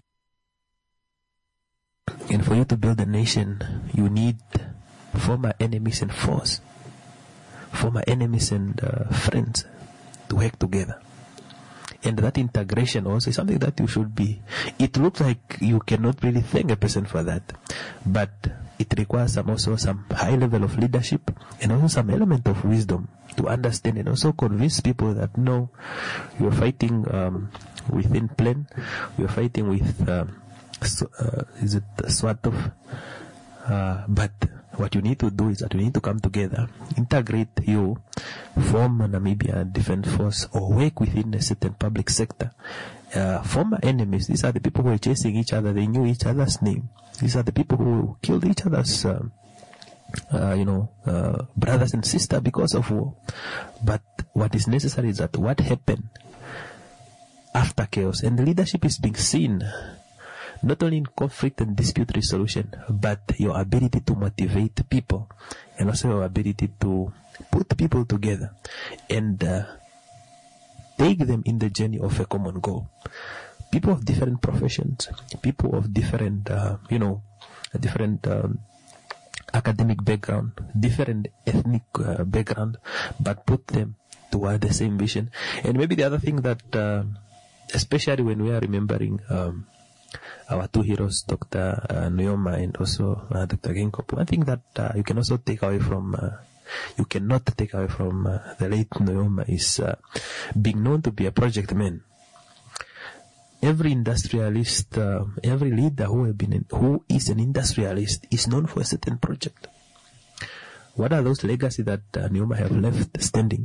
And for you to build a nation, you need former enemies and foes, former enemies and uh, friends to work together. And that integration also is something that you should be. It looks like you cannot really thank a person for that, but it requires some also some high level of leadership and also some element of wisdom to understand and also convince people that no, you are fighting um, within plan. You are fighting with um, so, uh, is it SWATO? Uh, but what you need to do is that you need to come together, integrate you, form a Namibia Defense Force, or work within a certain public sector. Uh, former enemies, these are the people who are chasing each other, they knew each other's name. These are the people who killed each other's, uh, uh, you know, uh, brothers and sisters because of war. But what is necessary is that what happened after chaos, and the leadership is being seen not only in conflict and dispute resolution, but your ability to motivate people and also your ability to put people together and uh, take them in the journey of a common goal. People of different professions, people of different, uh, you know, different um, academic background, different ethnic uh, background, but put them toward the same vision. And maybe the other thing that, uh, especially when we are remembering um, our two heroes, Doctor Uh, Nujoma and also uh, Doctor Genkopu, I think that uh, you can also take away from, uh, you cannot take away from uh, the late Nujoma is uh, being known to be a project man. Every industrialist, uh, every leader who have been in, who is an industrialist is known for a certain project. What are those legacy that uh, Nujoma have left standing?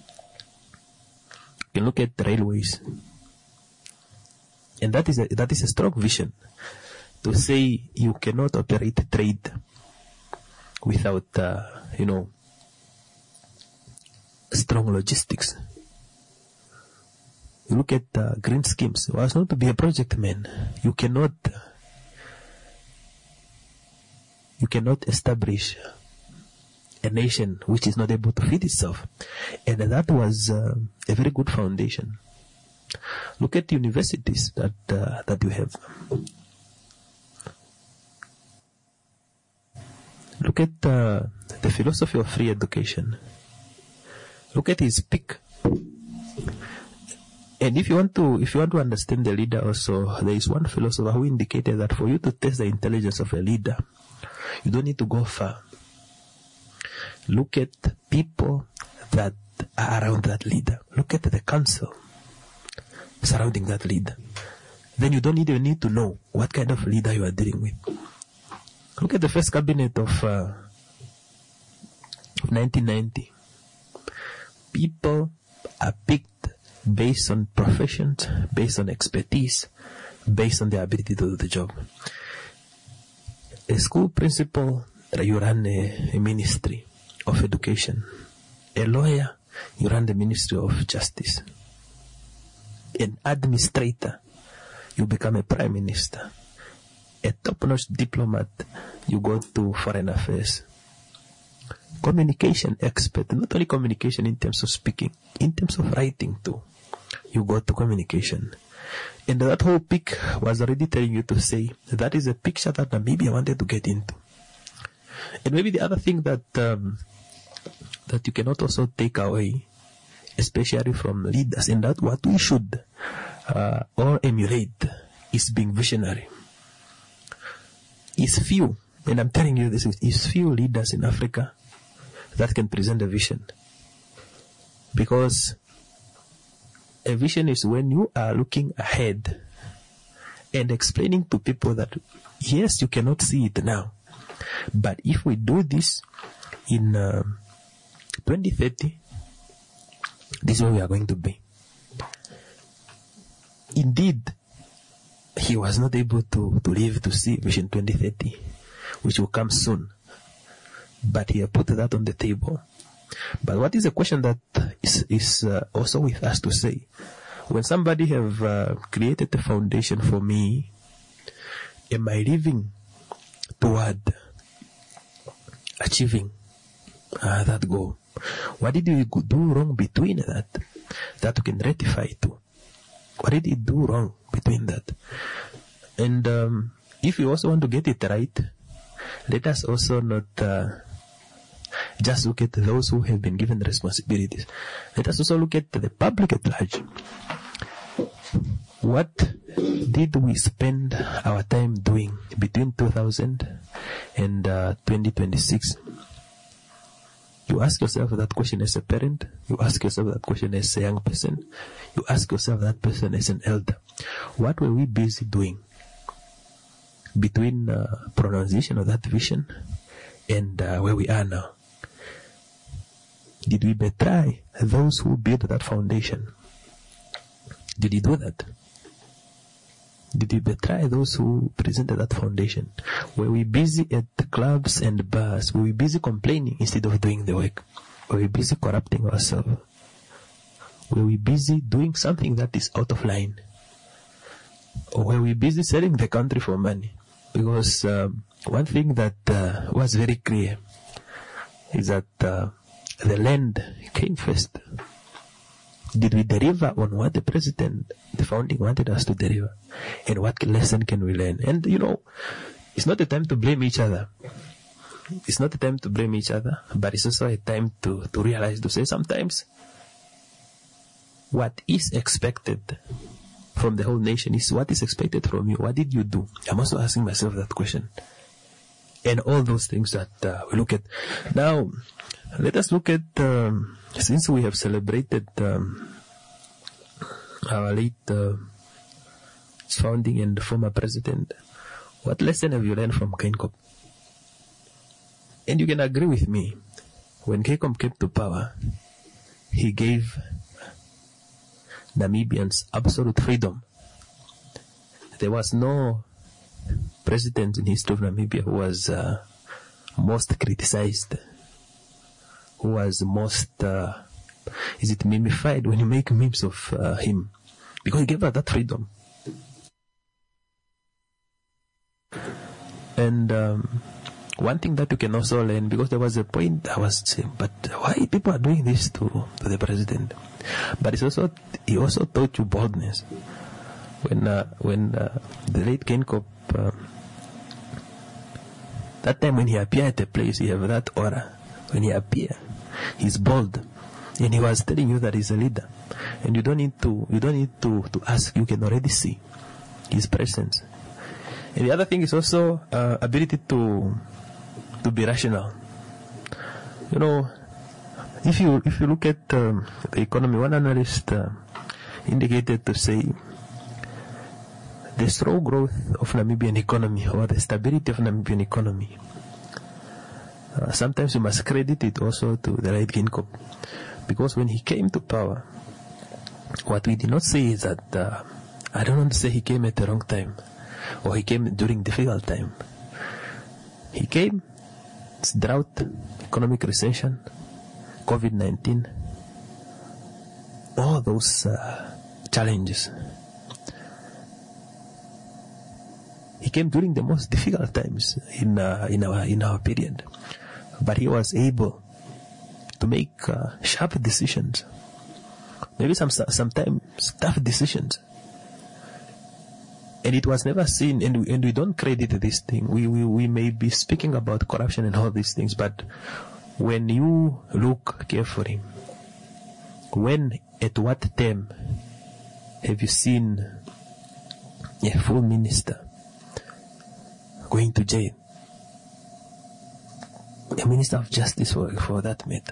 You can look at the railways. And that is a, that is a strong vision to say you cannot operate trade without, uh, you know, strong logistics. You look at uh, green schemes. Was not to be a project man. You cannot, you cannot establish a nation which is not able to feed itself. And that was uh, a very good foundation. Look at universities that uh, that you have. Look at uh, the philosophy of free education. Look at his peak. And if you want to, if you want to understand the leader also, there is one philosopher who indicated that for you to test the intelligence of a leader, you don't need to go far. Look at people that are around that leader. Look at the council surrounding that leader. Then you don't even need to know what kind of leader you are dealing with. Look at the first cabinet of, uh, of nineteen ninety. People are picked based on professions, based on expertise, based on their ability to do the job. A school principal, you run a, a ministry of education. A lawyer, you run the ministry of justice. An administrator, you become a prime minister. A top-notch diplomat, you go to foreign affairs. Communication expert, not only communication in terms of speaking, in terms of writing too, you go to communication. And that whole peak was already telling you to say, that is a picture that Namibia wanted to get into. And maybe the other thing that, um, that you cannot also take away, especially from leaders, and that what we should uh, or emulate is being visionary. It's few, and I'm telling you this, it's few leaders in Africa that can present a vision. Because a vision is when you are looking ahead and explaining to people that, yes, you cannot see it now, but if we do this in uh, twenty thirty, this is where we are going to be. Indeed, he was not able to, to live to see Vision twenty thirty, which will come soon. But he put that on the table. But what is a question that is, is uh, also with us to say? When somebody have uh, created a foundation for me, am I living toward achieving uh, that goal? What did we do wrong between that, that we can rectify to? What did it do wrong between that? And um, if we also want to get it right, let us also not uh, just look at those who have been given responsibilities. Let us also look at the public at large. What did we spend our time doing between two thousand and uh, twenty twenty-six? You ask yourself that question as a parent. You ask yourself that question as a young person. You ask yourself that person as an elder. What were we busy doing between uh, pronunciation of that vision and uh, where we are now? Did we betray those who built that foundation? Did we do that? Did we betray those who presented that foundation? Were we busy at the clubs and bars? Were we busy complaining instead of doing the work? Were we busy corrupting ourselves? Were we busy doing something that is out of line? Or were we busy selling the country for money? Because um, one thing that uh, was very clear is that uh, the land came first. Did we deliver on what the president, the founding, wanted us to deliver? And what lesson can we learn? And, you know, it's not a time to blame each other. It's not a time to blame each other, but it's also a time to, to realize, to say sometimes, what is expected from the whole nation is what is expected from you. What did you do? I'm also asking myself that question. And all those things that uh, we look at. Now, let us look at, um, since we have celebrated um, our late uh, founding and former president, what lesson have you learned from Keinkop? And you can agree with me, when Keinkop came to power, he gave Namibians absolute freedom. There was no president in history of Namibia who was uh, most criticized, who was most, uh, is it mimified when you make memes of uh, him? Because he gave us that freedom. And um, one thing that you can also learn, because there was a point I was saying, but why people are doing this to, to the president? But it's also, he also taught you boldness. When uh, when uh, the late Keinkop, uh, that time when he appeared at a place, he have that aura. When he appeared, he's bold, and he was telling you that he's a leader, and you don't need to you don't need to, to ask. You can already see his presence. And the other thing is also uh, ability to to be rational. You know, if you if you look at um, the economy, one analyst uh, indicated to say the slow growth of Namibian economy, or the stability of Namibian economy, uh, sometimes you must credit it also to the late Keinkop, because when he came to power, what we did not say is that uh, I don't want to say he came at the wrong time, or he came during difficult time. He came, it's drought, economic recession, COVID nineteen, all those uh, challenges. He came during the most difficult times in uh, in our in our period, but he was able to make uh, sharp decisions, maybe some sometimes tough decisions. And it was never seen, and we, and we don't credit this thing. We, we we may be speaking about corruption and all these things, but when you look carefully, when, at what time Have you seen a full minister going to jail? A minister of justice for, for that matter.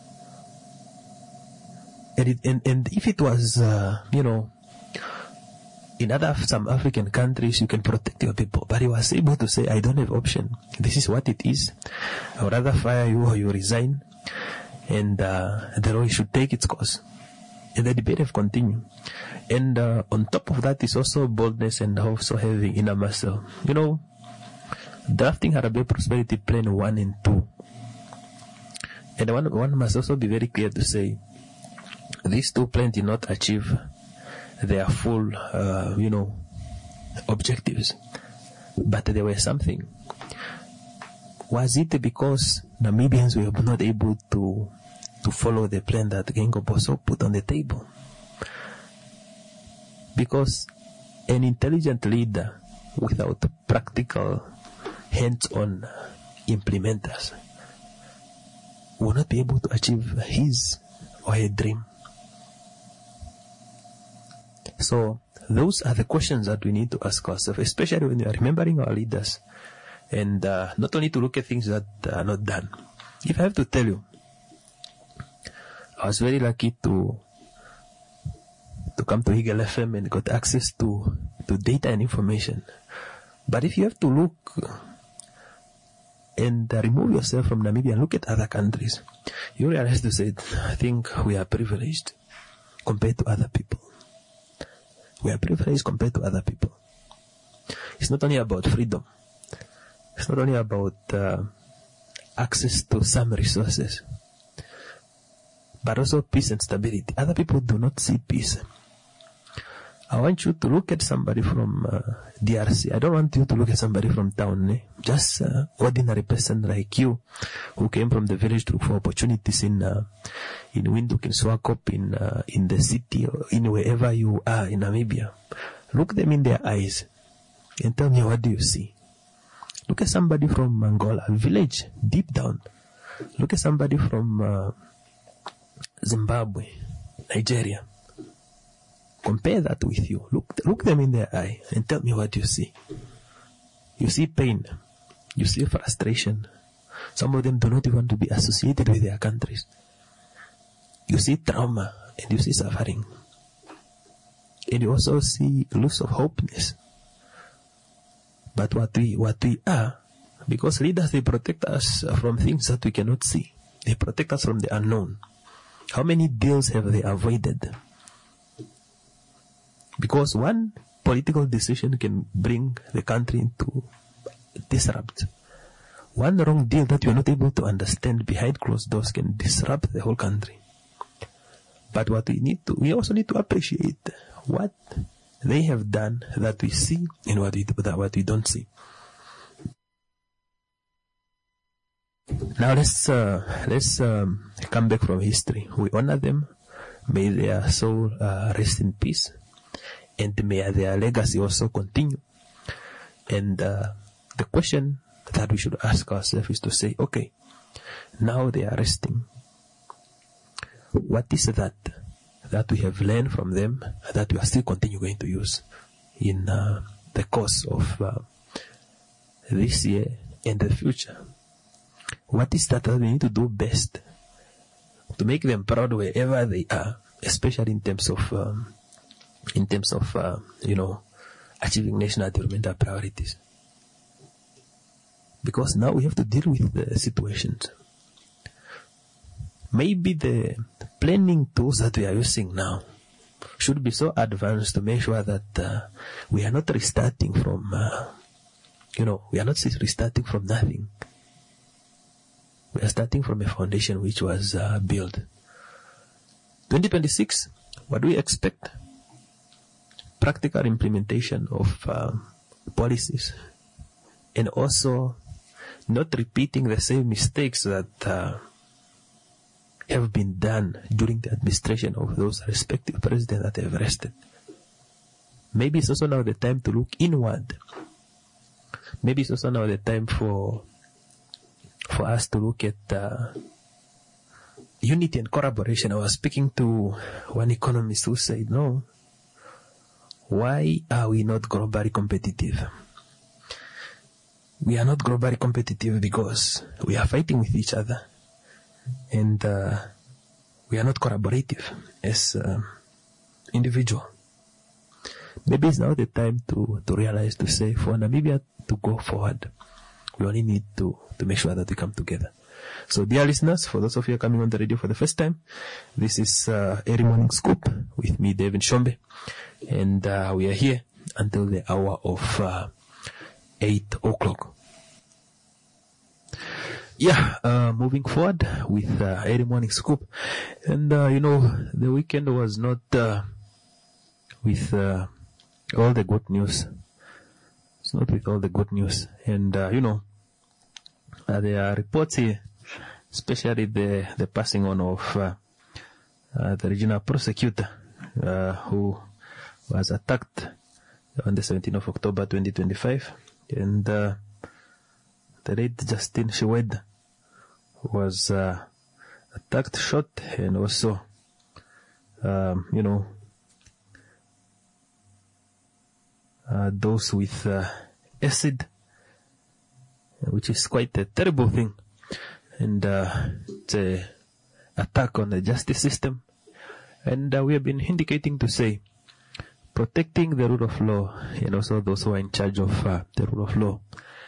And, it, and, and if it was, uh, you know, in other some African countries, you can protect your people. But he was able to say, I don't have option. This is what it is. I would rather fire you or you resign. And uh, the law should take its course. And the debate have continued. And uh, on top of that is also boldness and also having inner muscle. You know, drafting Harambee Prosperity Plan one and two. And one, one must also be very clear to say, these two plans did not achieve their full, uh, you know, objectives. But there was something. Was it because Namibians were not able to to follow the plan that Gengo Boso put on the table? Because an intelligent leader without practical, hands-on implementers will not be able to achieve his or her dream. So those are the questions that we need to ask ourselves, especially when we are remembering our leaders, and uh, not only to look at things that are not done. If I have to tell you, I was very lucky to to come to Eagle F M and got access to, to data and information. But if you have to look and uh, remove yourself from Namibia and look at other countries, you realize to say, I think we are privileged compared to other people. We are privileged compared to other people. It's not only about freedom. It's not only about uh, access to some resources, but also peace and stability. Other people do not see peace. I want you to look at somebody from uh, D R C. I don't want you to look at somebody from town. Eh? Just uh, ordinary person like you who came from the village to look for opportunities in uh, in Windhoek, in Swakop, in uh, in the city, or in wherever you are in Namibia. Look them in their eyes and tell me, what do you see? Look at somebody from Angola, a village deep down. Look at somebody from uh, Zimbabwe, Nigeria. Compare that with you. Look, look them in their eye and tell me what you see. You see pain. You see frustration. Some of them do not even want to be associated with their countries. You see trauma and you see suffering. And you also see loss of hopeness. But what we, what we are, because leaders, they protect us from things that we cannot see. They protect us from the unknown. How many deals have they avoided? Because one political decision can bring the country into disrupt. One wrong deal that you are not able to understand behind closed doors can disrupt the whole country. But what we need to, we also need to appreciate what they have done that we see and what we, what we don't see. Now let's uh, let's um, come back from history. We honor them. May their soul uh, rest in peace. And may their legacy also continue. And uh, the question that we should ask ourselves is to say, okay, now they are resting. What is that that we have learned from them that we are still continue going to use in uh, the course of uh, this year and the future? What is that that we need to do best to make them proud wherever they are, especially in terms of um, in terms of, uh, you know, achieving national developmental priorities? Because now we have to deal with the situations. Maybe the planning tools that we are using now should be so advanced to make sure that uh, we are not restarting from, uh, you know, we are not restarting from nothing. We are starting from a foundation which was uh, built. twenty twenty-six, what do we expect? Practical implementation of uh, policies, and also not repeating the same mistakes that uh, have been done during the administration of those respective presidents that have rested. Maybe it's also now the time to look inward. Maybe it's also now the time for for us to look at uh, unity and collaboration. I was speaking to one economist who said, no, why are we not globally competitive? We are not globally competitive because we are fighting with each other, and uh, we are not collaborative as uh, individual. Maybe it's now the time to, to realize, to say, for Namibia to go forward, we only need to, to make sure that we come together. So, dear listeners, for those of you coming on the radio for the first time, this is uh, Early Morning Scoop with me, David Shombe, and uh, we are here until the hour of uh, eight o'clock. Yeah, uh, moving forward with uh, Early Morning Scoop, and uh, you know, the weekend was not uh, with uh, all the good news. It's not with all the good news, and uh, you know, uh, there are reports here, especially the the passing on of uh, uh, the regional prosecutor uh, who was attacked on the seventeenth of October twenty twenty-five, and uh, the late Justin Shiwed was uh, attacked, shot, and also, um, you know, uh, dosed with uh, acid, which is quite a terrible thing, and uh, it's an attack on the justice system. And uh, we have been indicating to say, protecting the rule of law and also those who are in charge of uh, the rule of law,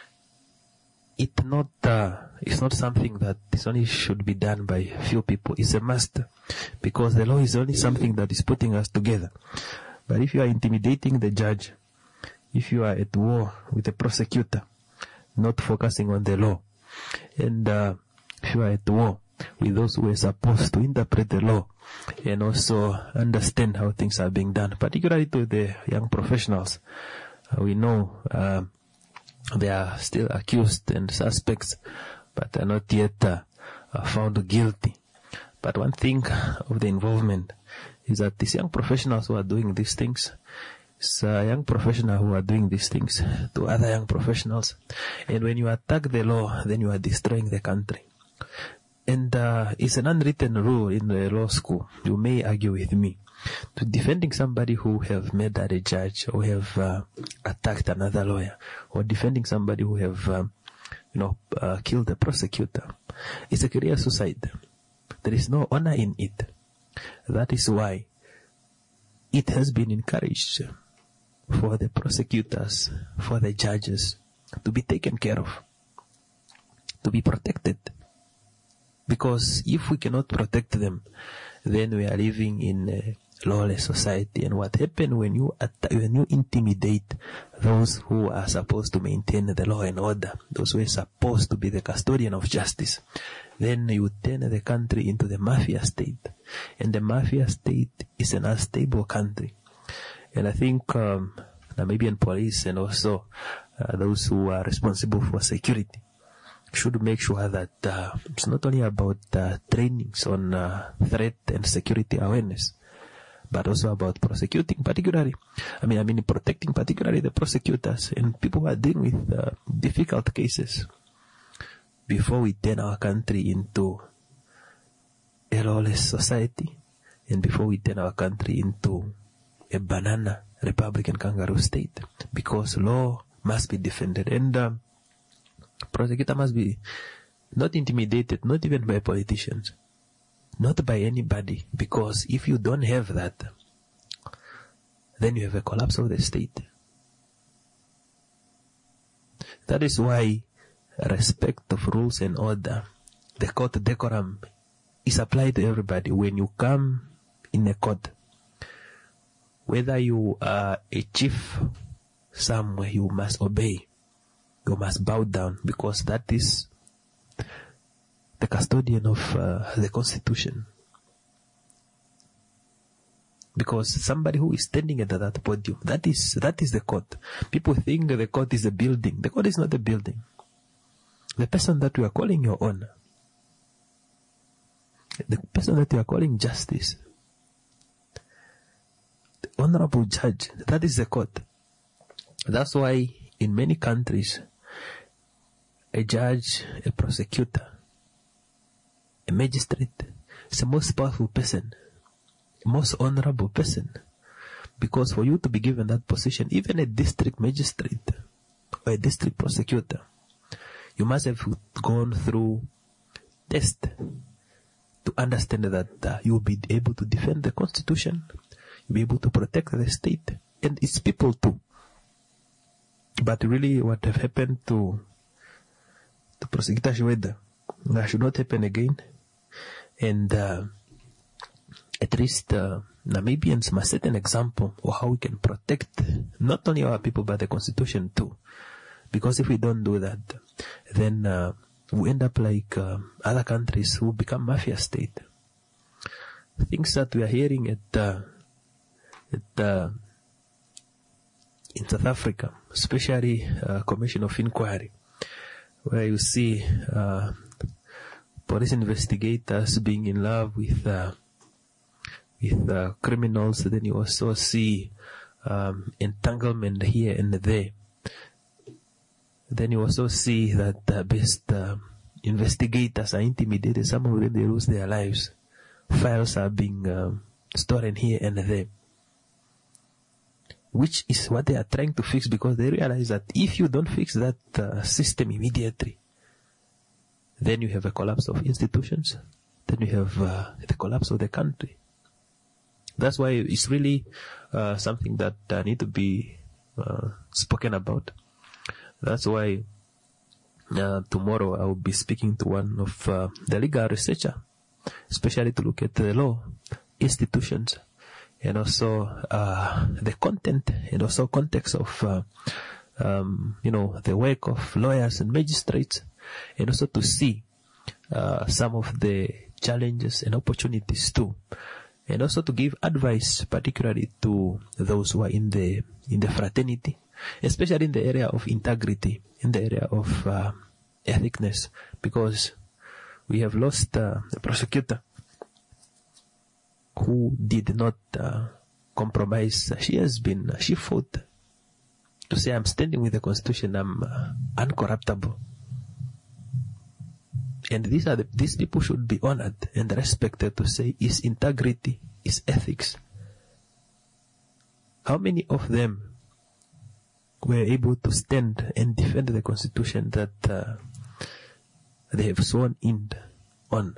it not uh, it's not something that is only should be done by few people. It's a must, because the law is only something that is putting us together. But if you are intimidating the judge, if you are at war with the prosecutor, not focusing on the law, and uh, if you are at war with those who are supposed to interpret the law and also understand how things are being done, particularly to the young professionals, uh, we know uh, they are still accused and suspects, but are not yet uh, uh, found guilty. But one thing of the involvement is that these young professionals who are doing these things, it's a young professional who are doing these things to other young professionals. And when you attack the law, then you are destroying the country. And uh, it's an unwritten rule in the law school. You may argue with me. To defending somebody who have murdered a judge, or have uh, attacked another lawyer, or defending somebody who have, um, you know, uh, killed a prosecutor, it's a career suicide. There is no honor in it. That is why it has been encouraged for the prosecutors, for the judges, to be taken care of, to be protected. Because if we cannot protect them, then we are living in a lawless society. And what happens when you atta- when you intimidate those who are supposed to maintain the law and order, those who are supposed to be the custodian of justice, then you turn the country into the mafia state. And the mafia state is an unstable country. And I think um, Namibian police and also uh, those who are responsible for security should make sure that uh, it's not only about uh, trainings on uh, threat and security awareness, but also about prosecuting, particularly, I mean, I mean, protecting particularly the prosecutors and people who are dealing with uh, difficult cases, before we turn our country into a lawless society, and before we turn our country into a banana Republican kangaroo state, because law must be defended, and uh, prosecutor must be not intimidated, not even by politicians, not by anybody, because if you don't have that, then you have a collapse of the state. That is why respect of rules and order, the court decorum, is applied to everybody. When you come in a court, whether you are a chief somewhere, you must obey. You must bow down, because that is the custodian of uh, the Constitution. Because somebody who is standing at that podium, that is that is the court. People think the court is a building. The court is not a building. The person that we are calling your own, the person that we are calling justice, the honorable judge, that is the court. That's why in many countries, a judge, a prosecutor, a magistrate is the most powerful person, most honorable person, Because for you to be given that position, even a district magistrate or a district prosecutor, you must have gone through test to understand that uh, you will be able to defend the Constitution, you'll be able to protect the state and its people too. But really, what have happened to to Prosecutor Shweda that should not happen again. And uh, at least uh, Namibians must set an example of how we can protect not only our people but the Constitution too. Because if we don't do that, then uh, we end up like uh, other countries who become mafia state. Things that we are hearing at uh, at uh, in South Africa, especially uh, Commission of Inquiry, where you see uh, police investigators being in love with uh, with uh, criminals. Then you also see um, entanglement here and there. Then you also see that the best uh, investigators are intimidated. Some of them, they lose their lives. Files are being um, stolen here and there, which is what they are trying to fix, because they realize that if you don't fix that uh, system immediately, then you have a collapse of institutions, then you have uh, the collapse of the country. That's why it's really uh, something that uh, need to be uh, spoken about. That's why uh, tomorrow I will be speaking to one of uh, the legal researcher, especially to look at the law, institutions, and also uh, the content and also context of, uh, um, you know, the work of lawyers and magistrates, and also to see uh, some of the challenges and opportunities too, and also to give advice, particularly to those who are in the in the fraternity, especially in the area of integrity, in the area of uh, ethicness, because we have lost uh, a prosecutor who did not uh, compromise. She has been, she fought to say, I'm standing with the Constitution, I'm uh, uncorruptible. And these are the, these people should be honored and respected to say, is integrity, is ethics. How many of them were able to stand and defend the Constitution that uh, they have sworn in on?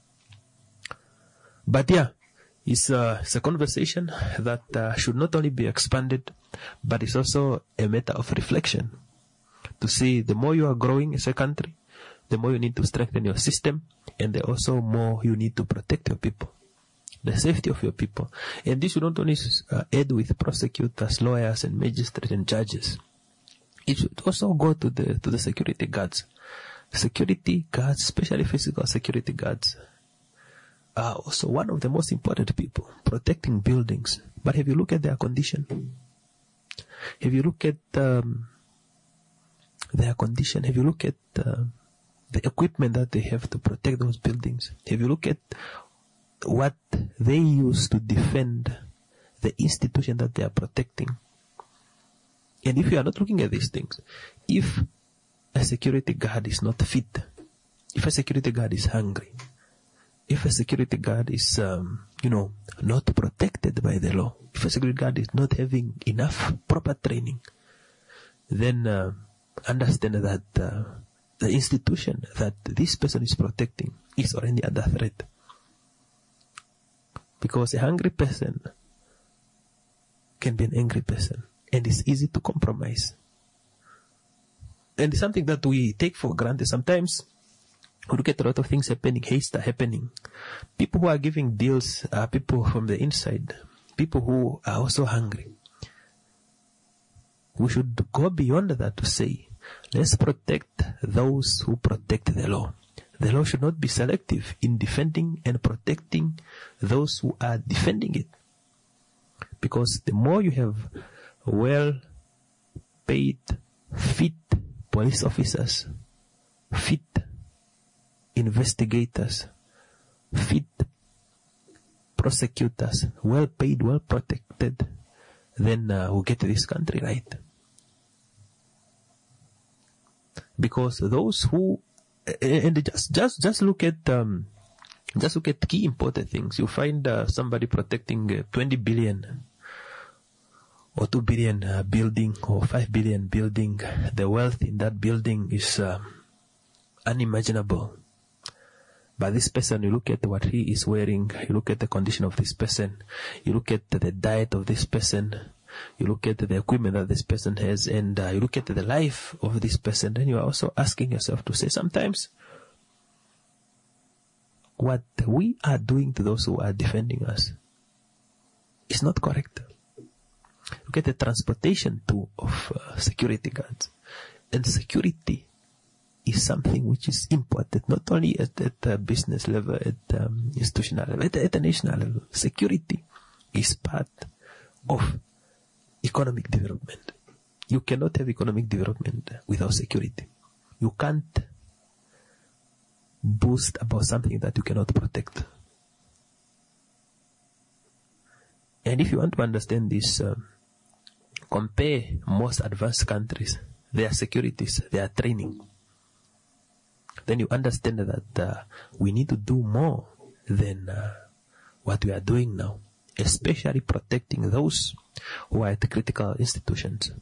But yeah, it's, uh, it's a conversation that uh, should not only be expanded, but it's also a matter of reflection. To see, the more you are growing as a country, the more you need to strengthen your system, and the also more you need to protect your people, the safety of your people. And this should not only uh, aid with prosecutors, lawyers, and magistrates and judges. It should also go to the to the security guards. Security guards, especially physical security guards, are also one of the most important people protecting buildings. But have you looked at their condition? Have you looked at um, their condition? Have you looked at uh, the equipment that they have to protect those buildings? Have you looked at what they use to defend the institution that they are protecting? And if you are not looking at these things, if a security guard is not fit, if a security guard is hungry, if a security guard is, um, you know, not protected by the law, if a security guard is not having enough proper training, then uh, understand that uh, the institution that this person is protecting is already under threat. Because a hungry person can be an angry person, and it's easy to compromise. And it's something that we take for granted. Sometimes we look at a lot of things happening, haste are happening. People who are giving deals are people from the inside, people who are also hungry. We should go beyond that to say, let's protect those who protect the law. The law should not be selective in defending and protecting those who are defending it. Because the more you have well-paid, fit police officers, fit investigators, fit prosecutors, well-paid, well-protected, then uh, we'll get this country right. Because those who, and just just just look at um, just look at key important things. You find uh, somebody protecting uh, twenty billion or two billion uh, building or five billion building, the wealth in that building is uh, unimaginable. But this person, you look at what he is wearing, you look at the condition of this person, you look at the diet of this person, you look at the equipment that this person has, and uh, you look at the life of this person, then you are also asking yourself to say, sometimes what we are doing to those who are defending us is not correct. Look at the transportation too of uh, security guards. And security is something which is important, not only at, at the business level, at um, institutional level, at, at the national level. Security is part of economic development. You cannot have economic development without security. You can't boast about something that you cannot protect. And if you want to understand this, um, compare most advanced countries, their securities, their training. Then you understand that uh, we need to do more than uh, what we are doing now, especially protecting those who are at the critical institutions.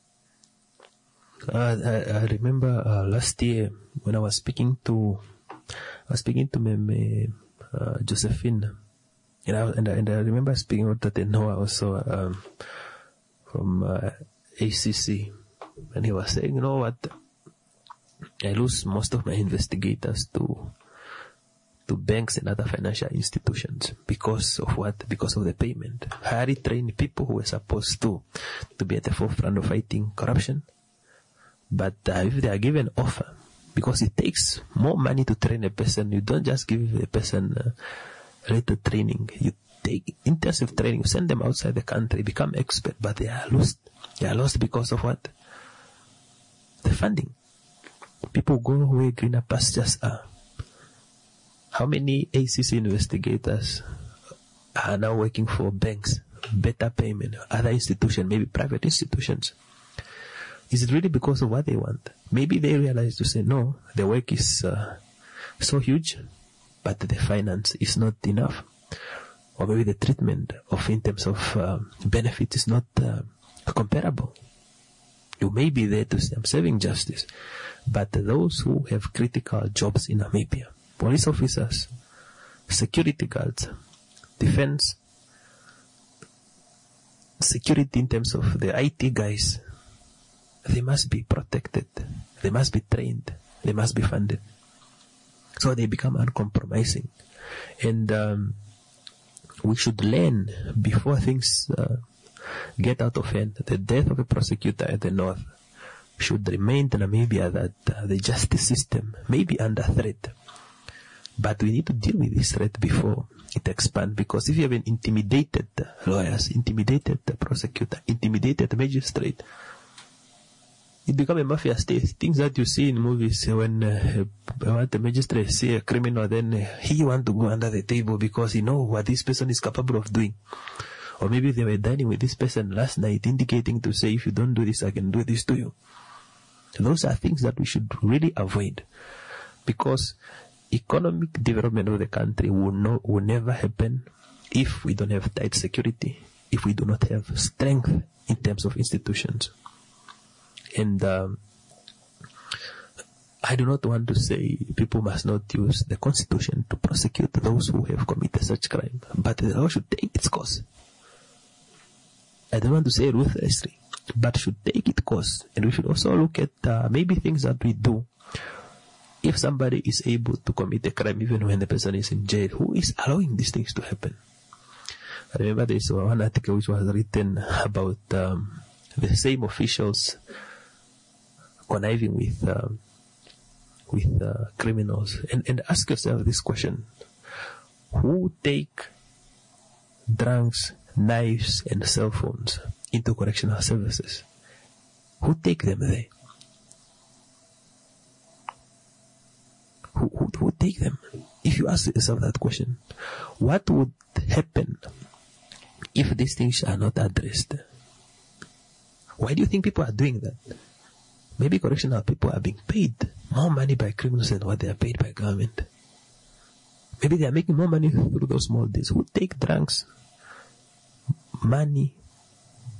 Uh, I, I remember uh, last year when I was speaking to, I was speaking to Meme uh, Josephine, and I, and, I, and I remember speaking with that Noah also um, from uh, A C C, and he was saying, you know what, I lose most of my investigators to to banks and other financial institutions because of what? Because of the payment. I already trained people who were supposed to to be at the forefront of fighting corruption, but uh, if they are given offer, because it takes more money to train a person, you don't just give a person uh, little training. You take intensive training, you send them outside the country, become expert, but they are lost. They are lost because of what? The funding. People go where greener pastures are. How many A C C investigators are now working for banks, better payment, other institutions, maybe private institutions? Is it really because of what they want? Maybe they realize to say, no, the work is uh, so huge, but the finance is not enough. Or maybe the treatment of in terms of uh, benefits is not uh, comparable. You may be there to say, I'm serving justice. But those who have critical jobs in Namibia, police officers, security guards, defense, security in terms of the I T guys, they must be protected. They must be trained. They must be funded. So they become uncompromising. And um, we should learn before things uh, get out of hand. The death of a prosecutor at the north should remain in Namibia, that uh, the justice system may be under threat. But we need to deal with this threat before it expands, because if you have an intimidated lawyers, intimidated prosecutor, intimidated magistrate, it becomes a mafia state. Things that you see in movies when uh, what the magistrate see a criminal, then uh, he want to go under the table because he know what this person is capable of doing. Or maybe they were dining with this person last night, indicating to say, if you don't do this, I can do this to you. Those are things that we should really avoid, because economic development of the country will no, will never happen if we don't have tight security, if we do not have strength in terms of institutions. And um, I do not want to say people must not use the Constitution to prosecute those who have committed such crime, but the law should take its course. I don't want to say ruthlessly, but should take its course. And we should also look at uh, maybe things that we do. If somebody is able to commit a crime even when the person is in jail, who is allowing these things to happen? I remember there is one article which was written about um, the same officials conniving with um, with uh, criminals. And, and ask yourself this question: who take drugs, knives, and cell phones into correctional services? Who take them there? Who, who, who take them? If you ask yourself that question, what would happen if these things are not addressed? Why do you think people are doing that? Maybe correctional people are being paid more money by criminals than what they are paid by government. Maybe they are making more money through those small deals. Who take drugs, money,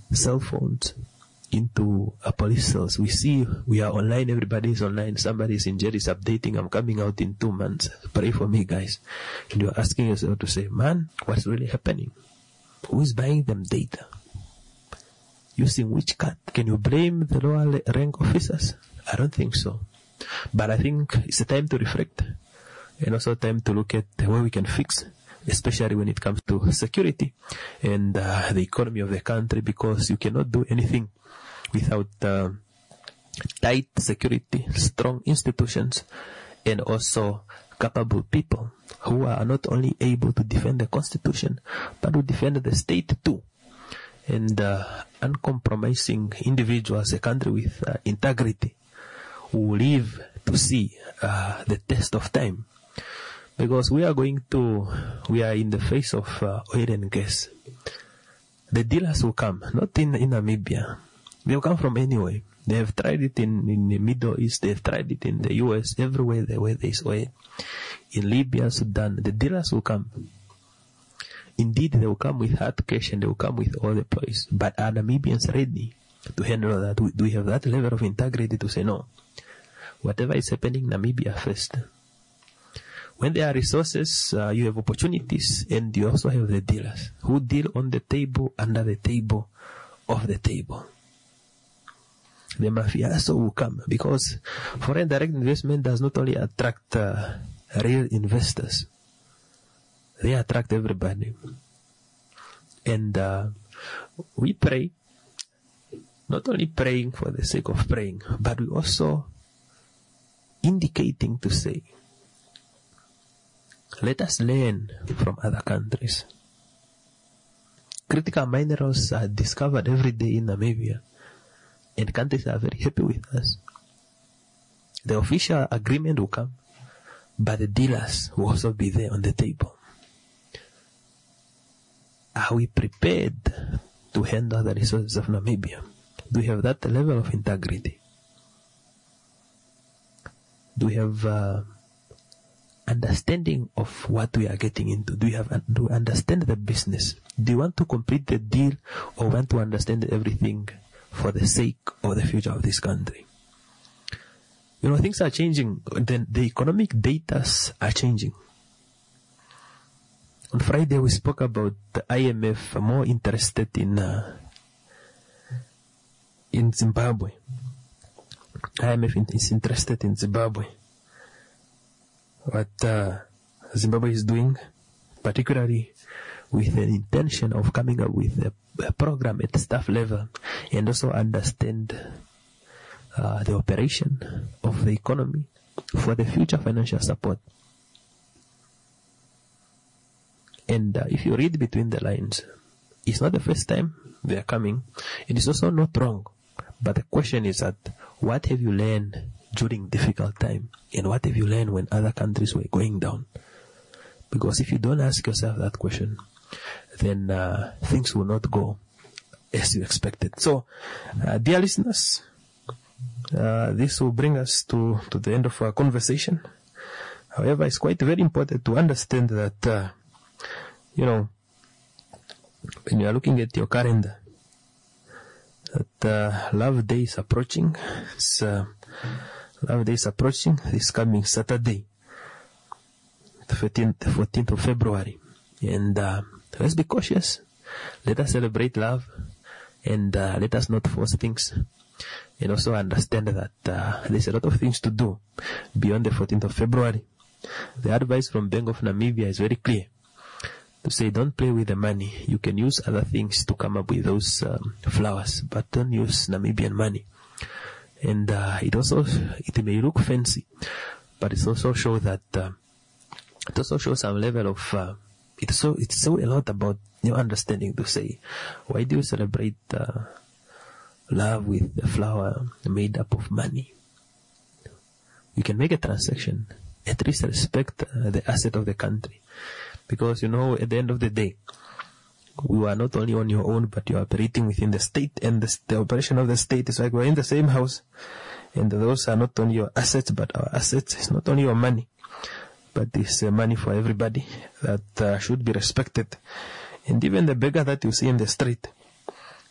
cell phones into a police cells. We see we are online, everybody is online, somebody is in jail, is updating, I'm coming out in two months. Pray for me, guys. And you're asking yourself to say, man, what's really happening? Who is buying them data? Using which card? Can you blame the lower rank officers? I don't think so. But I think it's a time to reflect and also time to look at where we can fix, especially when it comes to security and uh, the economy of the country, because you cannot do anything without uh, tight security, strong institutions, and also capable people who are not only able to defend the constitution, but to defend the state too. And uh, uncompromising individuals, a country with uh, integrity, who live to see uh, the test of time. Because we are going to, we are in the face of uh, oil and gas. The dealers will come, not in, in Namibia. They will come from anywhere. They have tried it in, in the Middle East, they have tried it in the U S, everywhere there, where there is oil. In Libya, Sudan, the dealers will come. Indeed, they will come with hard cash and they will come with all the ploys. But are Namibians ready to handle that? Do we have that level of integrity to say no? Whatever is happening in Namibia first. When there are resources, uh, you have opportunities, and you also have the dealers who deal on the table, under the table, off the table. The mafia also will come, because foreign direct investment does not only attract uh, real investors, they attract everybody. And uh, we pray, not only praying for the sake of praying, but we also indicating to say, let us learn from other countries. Critical minerals are discovered every day in Namibia, and countries are very happy with us. The official agreement will come, but the dealers will also be there on the table. Are we prepared to handle the resources of Namibia? Do we have that level of integrity? Do we have uh, understanding of what we are getting into? Do you have do you understand the business? Do you want to complete the deal, or want to understand everything for the sake of the future of this country? You know, things are changing. Then the economic data are changing. On Friday, we spoke about the I M F more interested in uh, in Zimbabwe. I M F is interested in Zimbabwe. What uh, Zimbabwe is doing, particularly with an intention of coming up with a, a program at staff level, and also understand uh, the operation of the economy for the future financial support. And uh, if you read between the lines, it's not the first time they are coming. It is also not wrong. But the question is that, what have you learned during difficult time? And what have you learned when other countries were going down? Because if you don't ask yourself that question, then uh, things will not go as you expected. So, uh, dear listeners, uh, this will bring us to, to the end of our conversation. However, it's quite very important to understand that, uh, you know, when you are looking at your calendar, that uh, Love Day is approaching. It's, uh, Love Day is approaching this coming Saturday, the fourteenth of February. And uh, let's be cautious. Let us celebrate love, and uh, let us not force things. And also understand that uh, there's a lot of things to do beyond the fourteenth of February. The advice from Bank of Namibia is very clear. To say, don't play with the money. You can use other things to come up with those um, flowers, but don't use Namibian money. And uh, it also, it may look fancy, but it also shows that, uh, it also shows some level of, uh, it so it's so a lot about your understanding to say, why do you celebrate uh, love with a flower made up of money? You can make a transaction, at least respect uh, the asset of the country. Because, you know, at the end of the day, you are not only on your own, but you are operating within the state, and the, the operation of the state is like we're in the same house, and those are not only your assets, but our assets. It's not only your money, but it's uh, money for everybody that uh, should be respected. And even the beggar that you see in the street,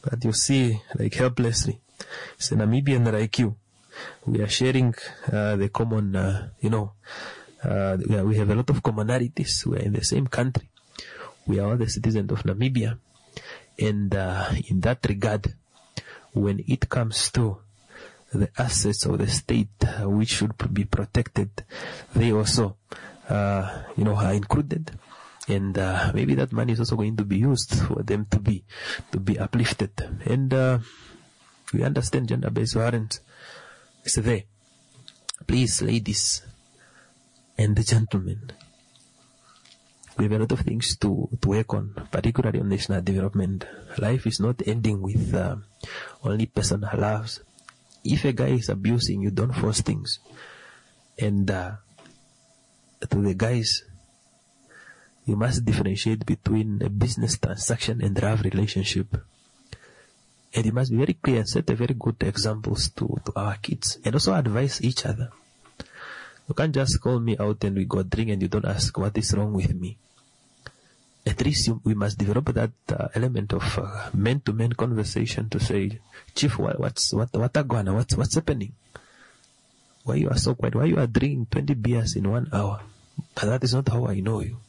but you see, like helplessly, it's a Namibian like you. We are sharing uh, the common, uh, you know, uh, we, are, we have a lot of commonalities. We are in the same country. We are all the citizens of Namibia. And uh, in that regard, when it comes to the assets of the state, uh, which should be protected, they also, uh, you know, are included. And uh, maybe that money is also going to be used for them to be to be uplifted. And uh, we understand gender-based violence is there. Please, ladies and gentlemen, we have a lot of things to, to work on, particularly on national development. Life is not ending with uh, only personal loves. If a guy is abusing you, don't force things. And uh, to the guys, you must differentiate between a business transaction and love relationship. And you must be very clear and set a very good examples to, to our kids. And also advise each other. You can't just call me out and we go drink and you don't ask what is wrong with me. At least you, we must develop that uh, element of uh, man-to-man conversation to say, Chief, what, what's what what agwana? What's what's happening? Why you are so quiet? Why you are drinking twenty beers in one hour? But that is not how I know you.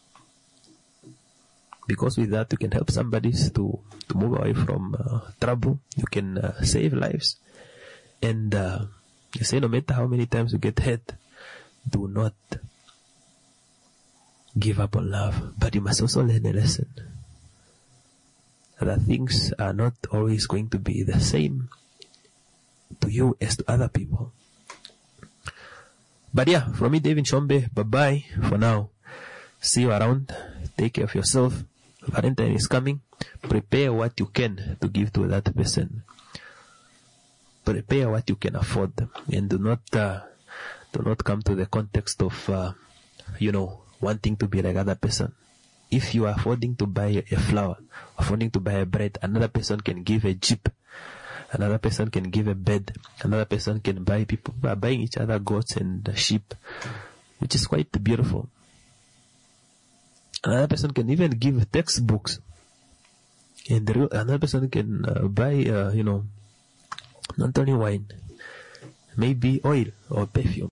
Because with that you can help somebody to to move away from uh, trouble. You can uh, save lives. And uh, you say no matter how many times you get hurt, do not give up on love. But you must also learn a lesson that things are not always going to be the same to you as to other people. But yeah, from me, David Shombe, bye-bye for now. See you around. Take care of yourself. Valentine is coming. Prepare what you can to give to that person. Prepare what you can afford, and do not uh, do not come to the context of uh, you know wanting to be like other person. If you are affording to buy a flower, affording to buy a bread, another person can give a jeep, another person can give a bed, another person can buy. People are buying each other goats and sheep, which is quite beautiful. Another person can even give textbooks, and the real, another person can uh, buy uh, you know not only wine, maybe oil or perfume.